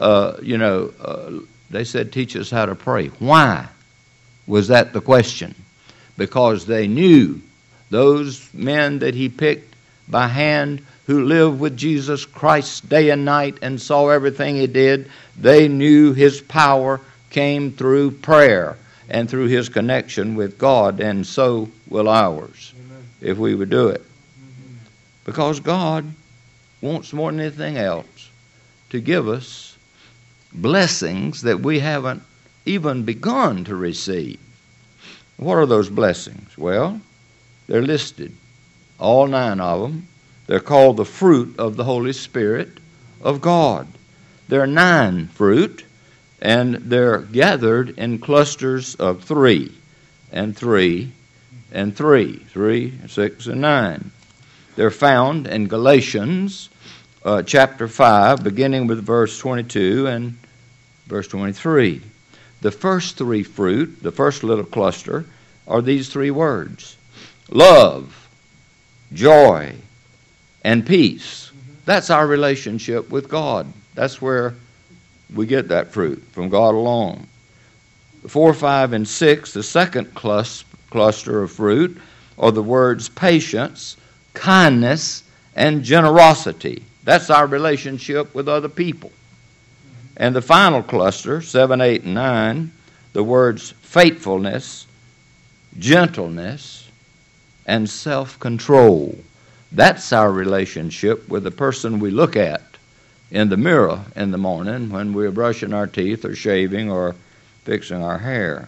They said, teach us how to pray. Why was that the question? Because they knew those men that he picked by hand who lived with Jesus Christ day and night and saw everything he did, they knew his power came through prayer and through his connection with God, and so will ours. Amen. If we would do it. Mm-hmm. Because God wants more than anything else to give us blessings that we haven't even begun to receive. What are those blessings? Well, they're listed, all 9 of them. They're called the fruit of the Holy Spirit of God. There are 9 fruit, and they're gathered in clusters of 3, and 3, and 3. 3, 6, and 9. They're found in Galatians chapter 5, beginning with verse 22 and verse 23. The first 3 fruit, the first little cluster, are these 3 words: love, joy, and peace. That's our relationship with God. That's where we get that fruit, from God alone. 4, 5, and 6, the second cluster of fruit, are the words patience, kindness, and generosity. That's our relationship with other people. And the final cluster, 7, 8, and 9, the words faithfulness, gentleness, and self-control. That's our relationship with the person we look at in the mirror in the morning when we're brushing our teeth or shaving or fixing our hair.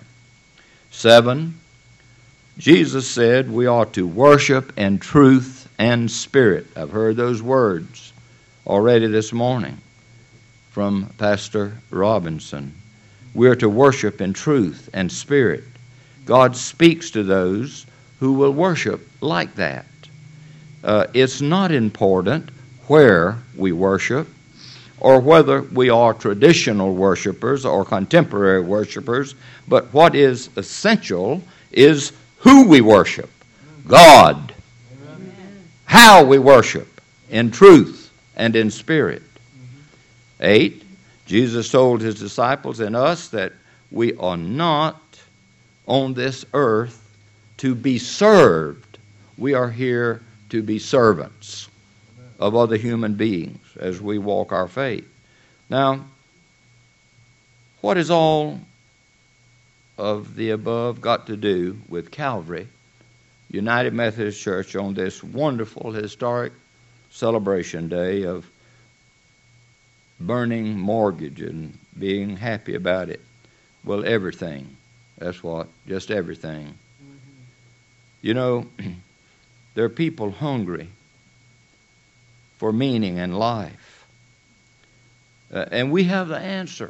7, Jesus said we ought to worship in truth and spirit. I've heard those words already this morning from Pastor Robinson. We are to worship in truth and spirit. God speaks to those who will worship like that. It's not important where we worship or whether we are traditional worshipers or contemporary worshipers, but what is essential is who we worship, God. Amen. How we worship, in truth and in spirit. 8, Jesus told his disciples and us that we are not on this earth to be served. We are here to be servants of other human beings as we walk our faith. Now, what has all of the above got to do with Calvary United Methodist Church on this wonderful historic celebration day of burning mortgage and being happy about it? Well, everything. That's what, just everything. You know, there are people hungry for meaning in life. And we have the answer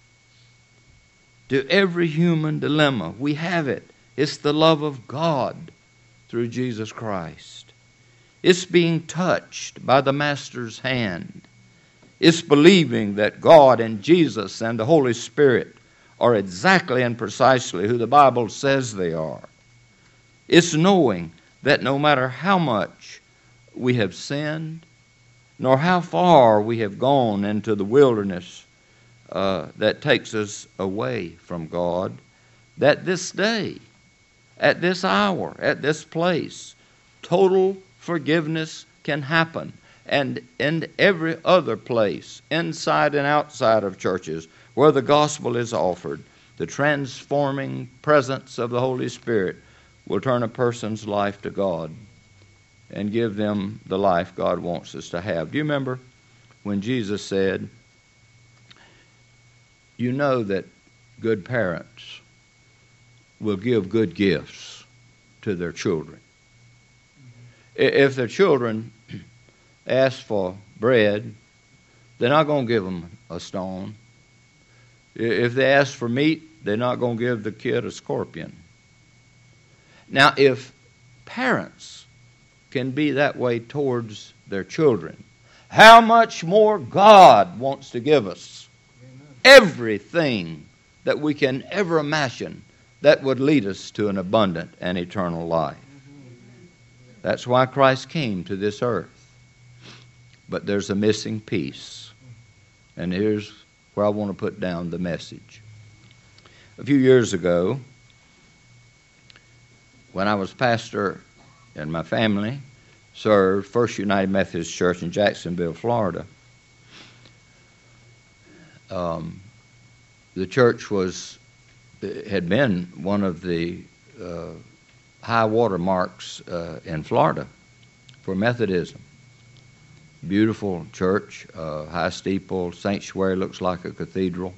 to every human dilemma. We have it. It's the love of God through Jesus Christ. It's being touched by the Master's hand. It's believing that God and Jesus and the Holy Spirit are exactly and precisely who the Bible says they are. It's knowing that no matter how much we have sinned, nor how far we have gone into the wilderness that takes us away from God, that this day, at this hour, at this place, total forgiveness can happen. And in every other place, inside and outside of churches, where the gospel is offered, the transforming presence of the Holy Spirit will turn a person's life to God and give them the life God wants us to have. Do you remember when Jesus said, you know that good parents will give good gifts to their children. If their children ask for bread, they're not going to give them a stone. If they ask for meat, they're not going to give the kid a scorpion. Now, if parents can be that way towards their children, how much more God wants to give us everything that we can ever imagine that would lead us to an abundant and eternal life. That's why Christ came to this earth. But there's a missing piece. And here's where I want to put down the message. A few years ago, when I was pastor and my family served First United Methodist Church in Jacksonville, Florida, the church had been one of the high water marks in Florida for Methodism. Beautiful church, high steeple, sanctuary, looks like a cathedral.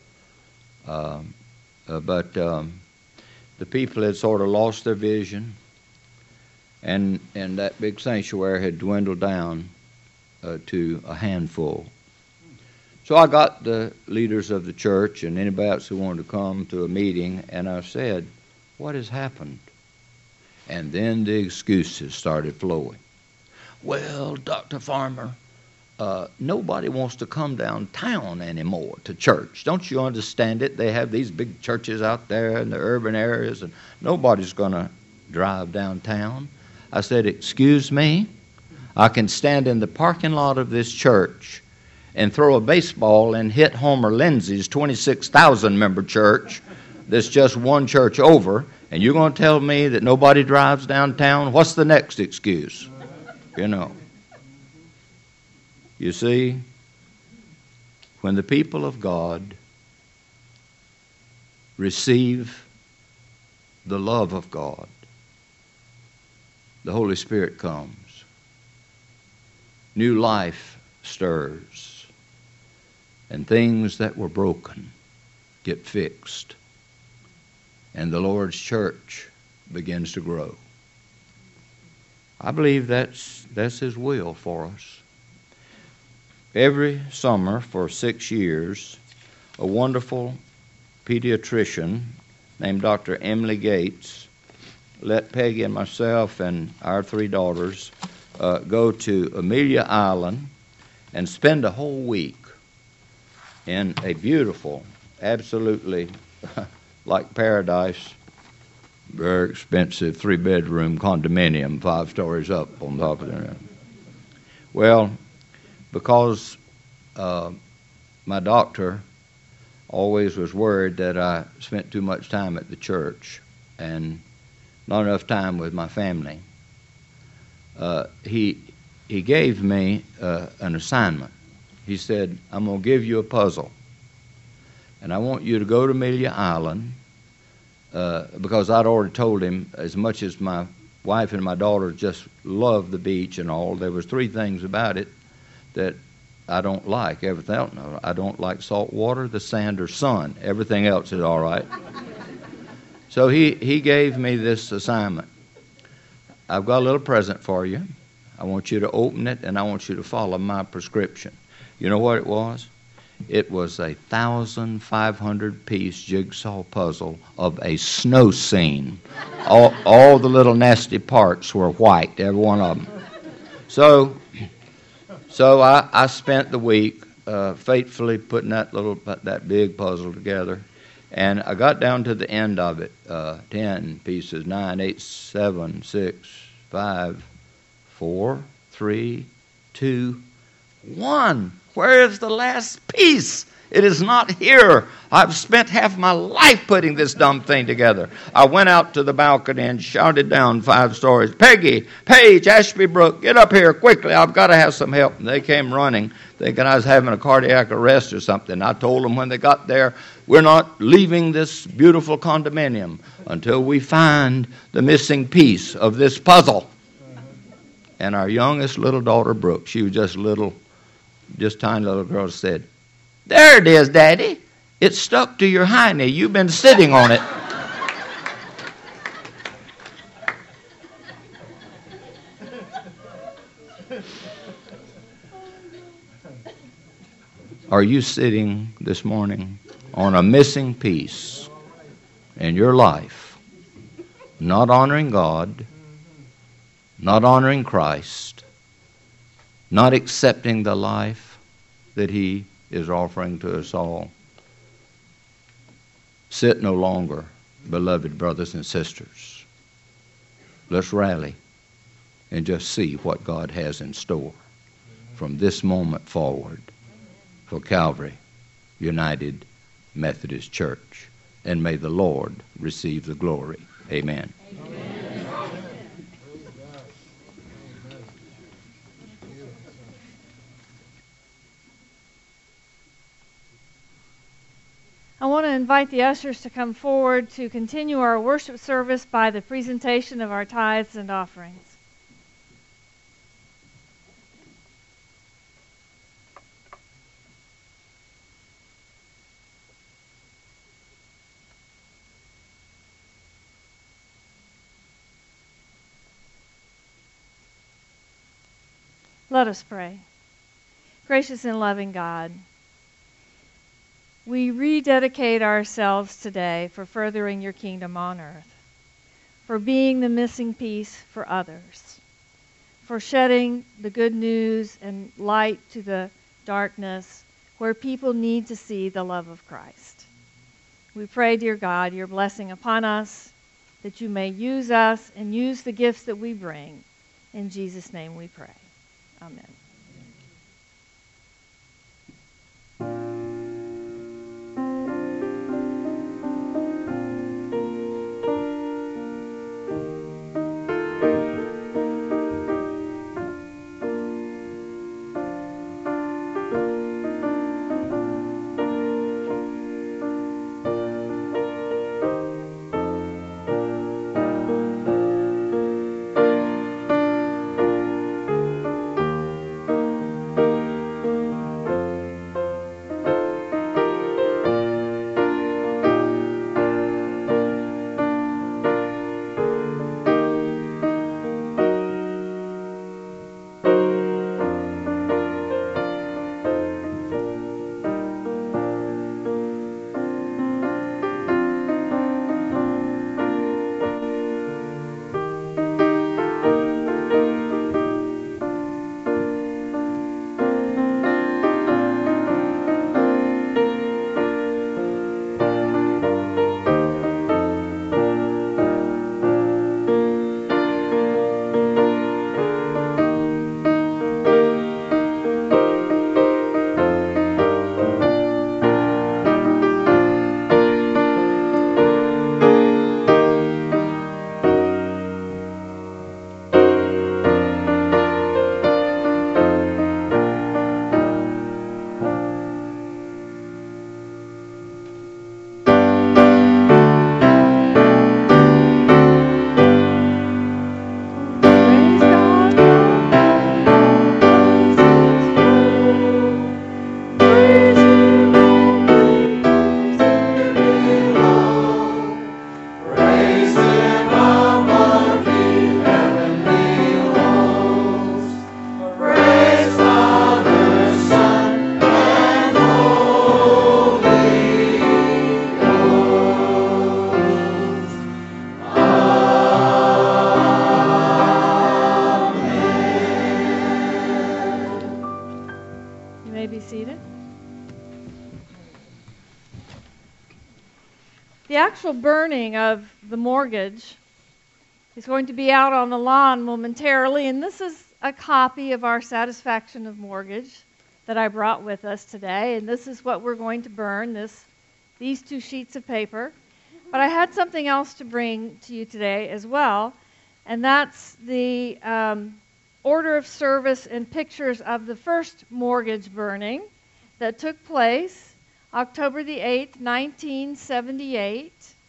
But the people had sort of lost their vision, and that big sanctuary had dwindled down to a handful. So I got the leaders of the church and anybody else who wanted to come to a meeting, and I said, what has happened? And then the excuses started flowing. Well, Dr. Farmer, nobody wants to come downtown anymore to church. Don't you understand it? They have these big churches out there in the urban areas, and nobody's going to drive downtown. I said, excuse me? I can stand in the parking lot of this church and throw a baseball and hit Homer Lindsay's 26,000-member church that's just one church over, and you're going to tell me that nobody drives downtown? What's the next excuse? You know. You see, when the people of God receive the love of God, the Holy Spirit comes. New life stirs. And things that were broken get fixed. And the Lord's church begins to grow. I believe that's His will for us. Every summer for 6 years, a wonderful pediatrician named Dr. Emily Gates let Peggy and myself and our 3 daughters go to Amelia Island and spend a whole week in a beautiful, absolutely like paradise, very expensive 3-bedroom condominium, 5 stories up on top of it. Well, because my doctor always was worried that I spent too much time at the church and not enough time with my family. He gave me an assignment. He said, I'm going to give you a puzzle, and I want you to go to Amelia Island, because I'd already told him, as much as my wife and my daughter just love the beach and all, there was 3 things about it that I don't like. Everything else, no, I don't like salt water, the sand, or sun. Everything else is all right. So he gave me this assignment. I've got a little present for you. I want you to open it, and I want you to follow my prescription. You know what it was? It was a 1,500-piece jigsaw puzzle of a snow scene. All the little nasty parts were white, every one of them. So I spent the week faithfully putting that big puzzle together, and I got down to the end of it. 10 pieces, 9, 8, 7, 6, 5, 4, 3, 2, 1. Where is the last piece? It is not here. I've spent half my life putting this dumb thing together. I went out to the balcony and shouted down 5 stories, Peggy, Paige, Ashby Brook, get up here quickly. I've got to have some help. And they came running, thinking I was having a cardiac arrest or something. I told them when they got there, we're not leaving this beautiful condominium until we find the missing piece of this puzzle. And our youngest little daughter, Brooke, she was just tiny little girl, said, there it is, Daddy. It's stuck to your hiney. You've been sitting on it. Are you sitting this morning on a missing piece in your life, not honoring God, not honoring Christ, not accepting the life that He is offering to us all? Sit no longer, beloved brothers and sisters. Let's rally and just see what God has in store from this moment forward for Calvary United Methodist Church. And may the Lord receive the glory. Amen. Amen. I want to invite the ushers to come forward to continue our worship service by the presentation of our tithes and offerings. Let us pray. Gracious and loving God, we rededicate ourselves today for furthering your kingdom on earth, for being the missing piece for others, for shedding the good news and light to the darkness where people need to see the love of Christ. We pray, dear God, your blessing upon us, that you may use us and use the gifts that we bring. In Jesus' name we pray. Amen. The actual burning of the mortgage is going to be out on the lawn momentarily, and this is a copy of our satisfaction of mortgage that I brought with us today, and this is what we're going to burn, these 2 sheets of paper. But I had something else to bring to you today as well, and that's the order of service and pictures of the first mortgage burning that took place October the 8th, 1978.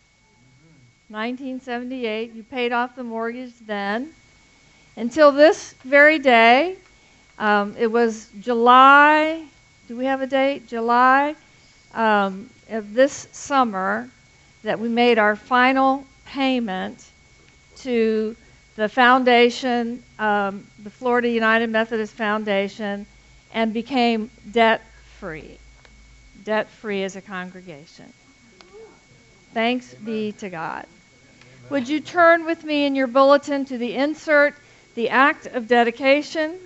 1978, you paid off the mortgage then. Until this very day, it was July, do we have a date? July of this summer that we made our final payment to the foundation, the Florida United Methodist Foundation, and became debt-free. Debt-free as a congregation. Thanks be to God. Would you turn with me in your bulletin to the insert, the act of dedication?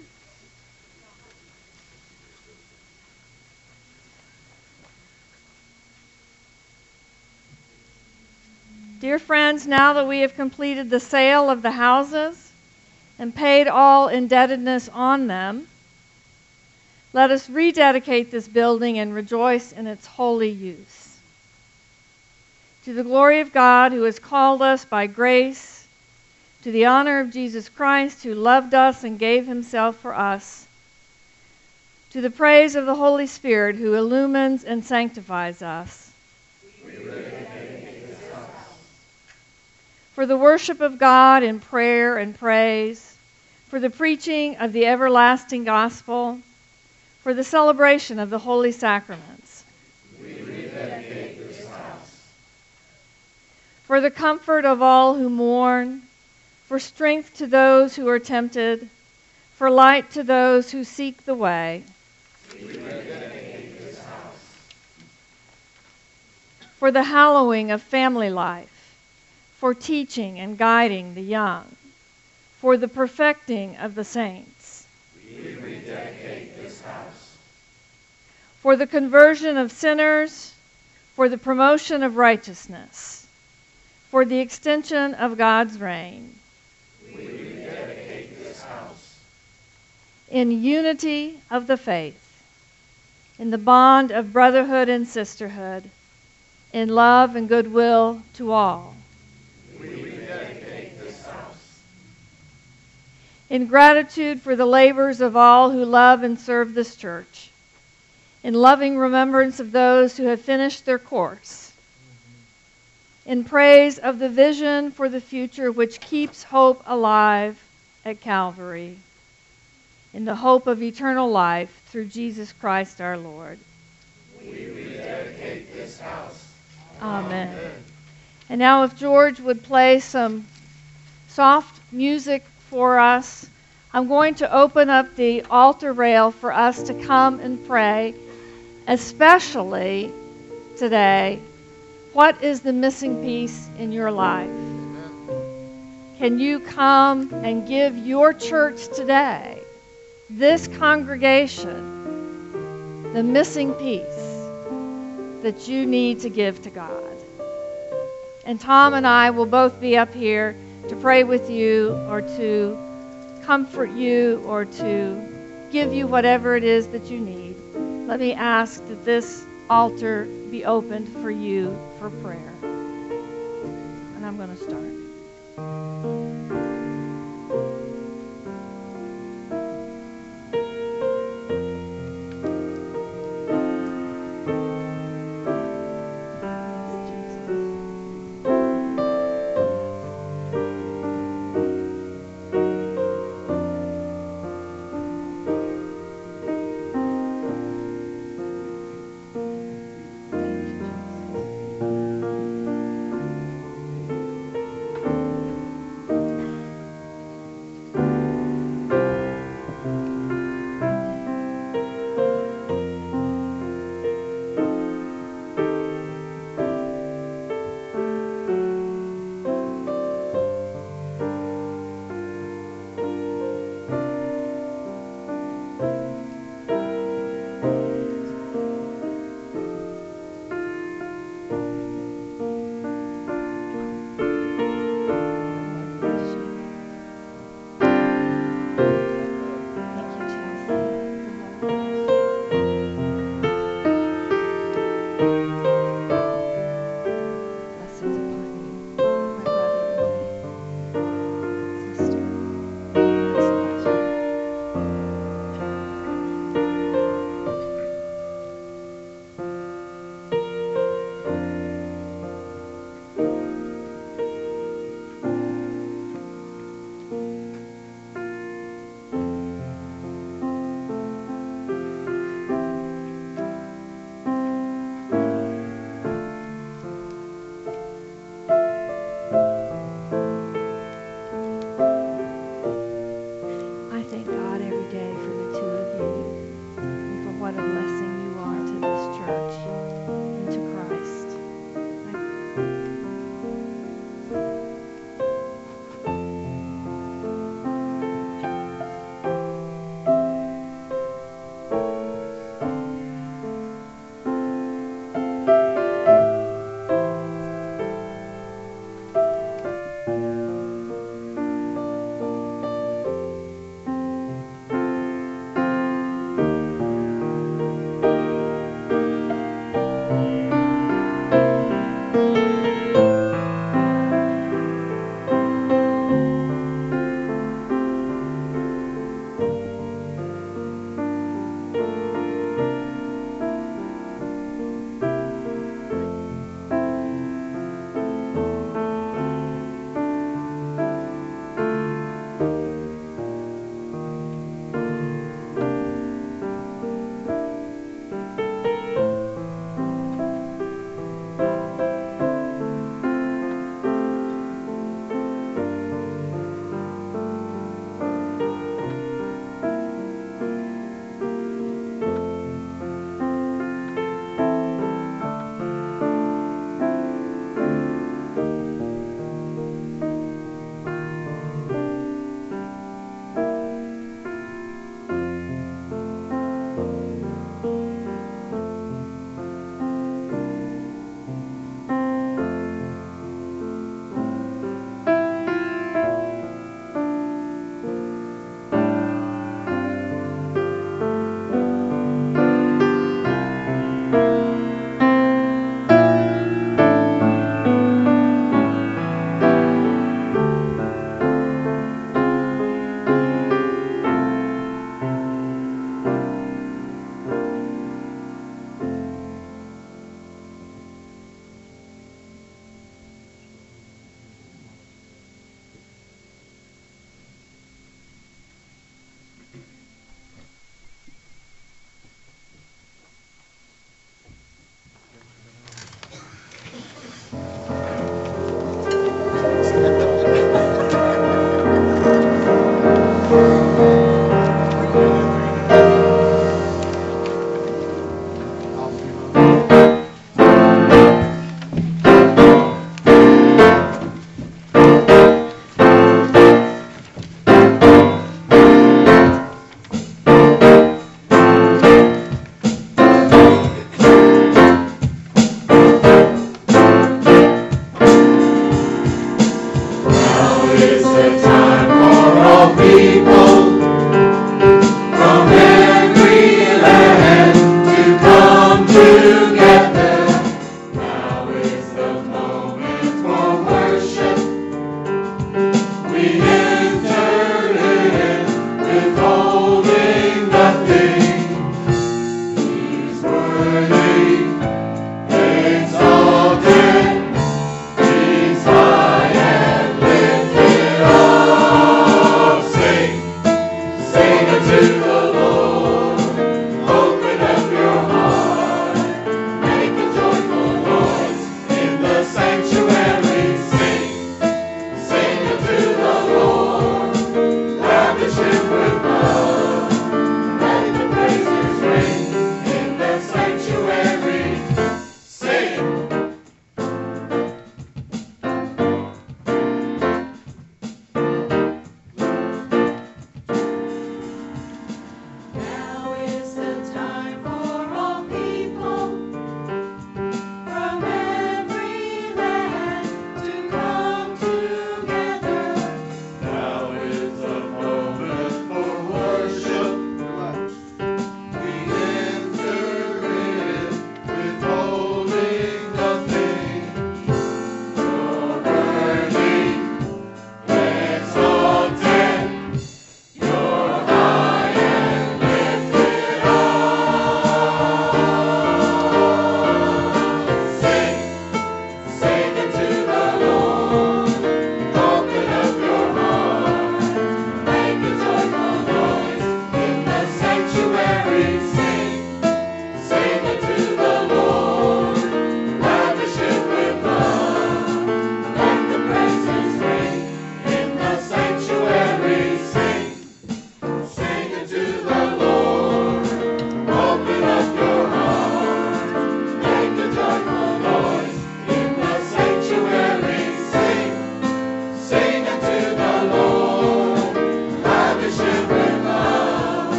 Dear friends, now that we have completed the sale of the houses and paid all indebtedness on them, let us rededicate this building and rejoice in its holy use. To the glory of God, who has called us by grace, to the honor of Jesus Christ, who loved us and gave himself for us, to the praise of the Holy Spirit, who illumines and sanctifies us, for the worship of God in prayer and praise, for the preaching of the everlasting gospel, for the celebration of the holy sacraments, for the comfort of all who mourn, for strength to those who are tempted, for light to those who seek the way, for the hallowing of family life, for teaching and guiding the young, for the perfecting of the saints, for the conversion of sinners, for the promotion of righteousness, for the extension of God's reign. We rededicate this house. In unity of the faith, in the bond of brotherhood and sisterhood, in love and goodwill to all. We rededicate this house. In gratitude for the labors of all who love and serve this church, in loving remembrance of those who have finished their course, in praise of the vision for the future which keeps hope alive at Calvary, in the hope of eternal life through Jesus Christ our Lord. We rededicate this house. Amen. And now if George would play some soft music for us, I'm going to open up the altar rail for us to come and pray, especially today. What is the missing piece in your life? Can you come and give your church today, this congregation, the missing piece that you need to give to God? And Tom and I will both be up here to pray with you or to comfort you or to give you whatever it is that you need. Let me ask that this altar be opened for you for prayer. And I'm going to start.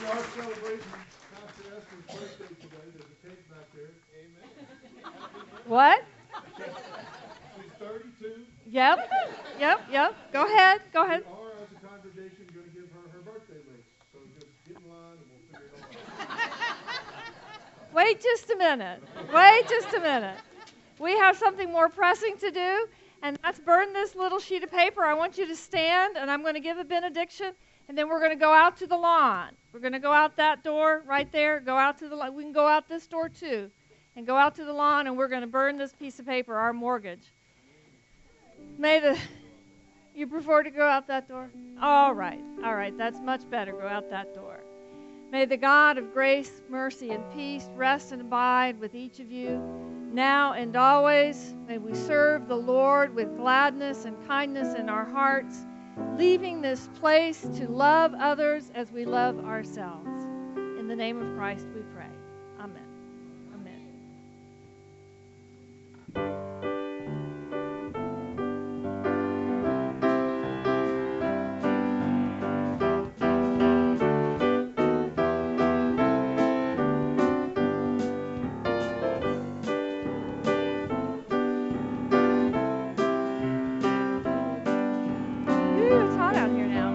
We are celebrating Pastor Esther's birthday today. There's a cake back there. Amen. What? She's 32. Yep. Go ahead. We are, as a congregation, going to give her birthday list. So just get in line and we'll figure it all out. Wait just a minute. We have something more pressing to do, and that's burn this little sheet of paper. I want you to stand, and I'm going to give a benediction, and then we're going to go out to the lawn. We're going to go out that door right there, go out to the lawn. We can go out this door too, and go out to the lawn, and we're going to burn this piece of paper, our mortgage. You prefer to go out that door? All right, that's much better. Go out that door. May the God of grace, mercy, and peace rest and abide with each of you, now and always. May we serve the Lord with gladness and kindness in our hearts, leaving this place to love others as we love ourselves. In the name of Christ we pray. Amen. It's hot out here now.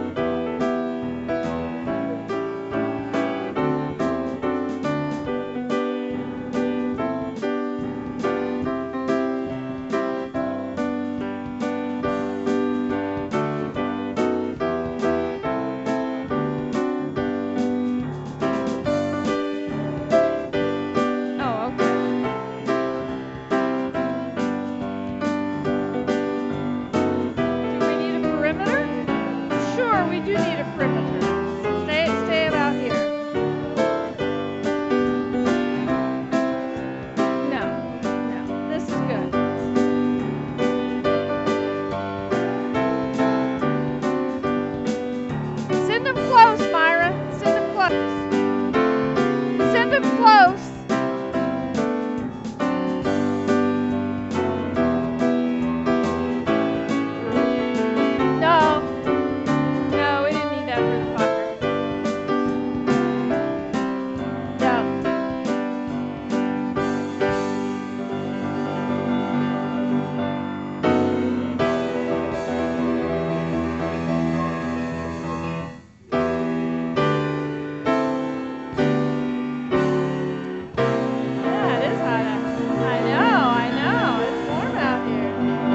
Oh, okay. Do we need a perimeter? Sure, we do need a perimeter. Stay about here. No, this is good. Send them close, Myra. Send them close. Send them close. No, we didn't need that for the fire. No. Yeah, it is hot out. I know. It's warm out here.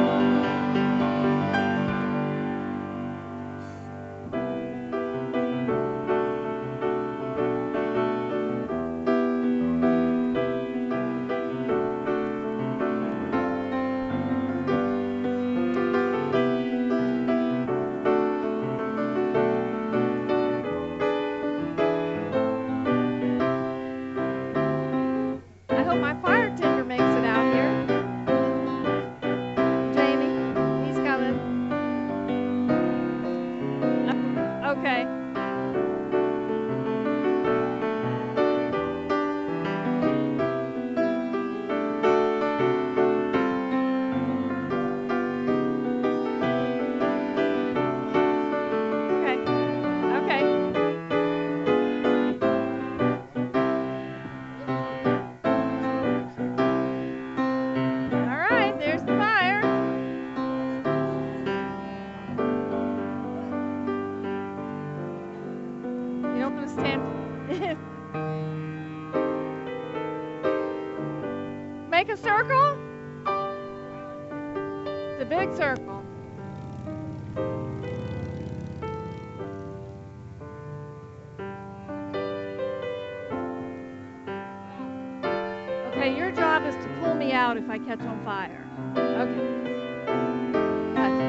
I hope my fire tender makes it out here. Jamie, he's coming. Okay. Okay. All right, there's the fire. You don't want to stand. Make a circle. It's a big circle. Okay, your job is to pull me out if I catch on fire. Okay. Gotcha.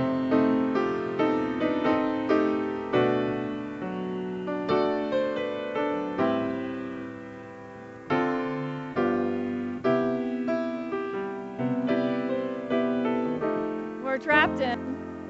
We're trapped in.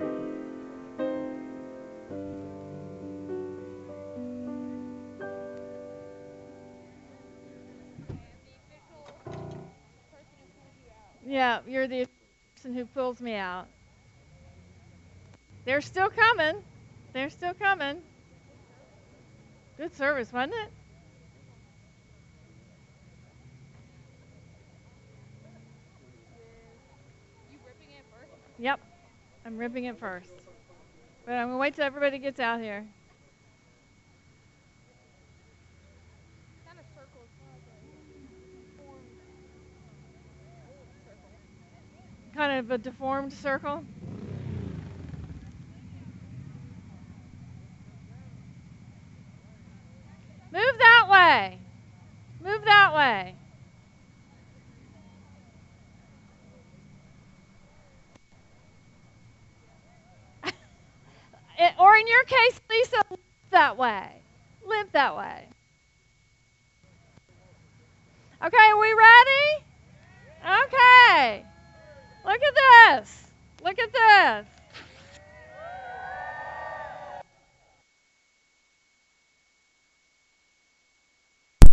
Yeah, you're the person who pulls me out. They're still coming. Good service, wasn't it? Yep, I'm ripping it first. But I'm going to wait till everybody gets out here. Kind of a deformed circle. Move that way. Move that way. Or in your case, Lisa, live that way. Live that way. Okay, are we ready? Okay. Look at this. Look at this.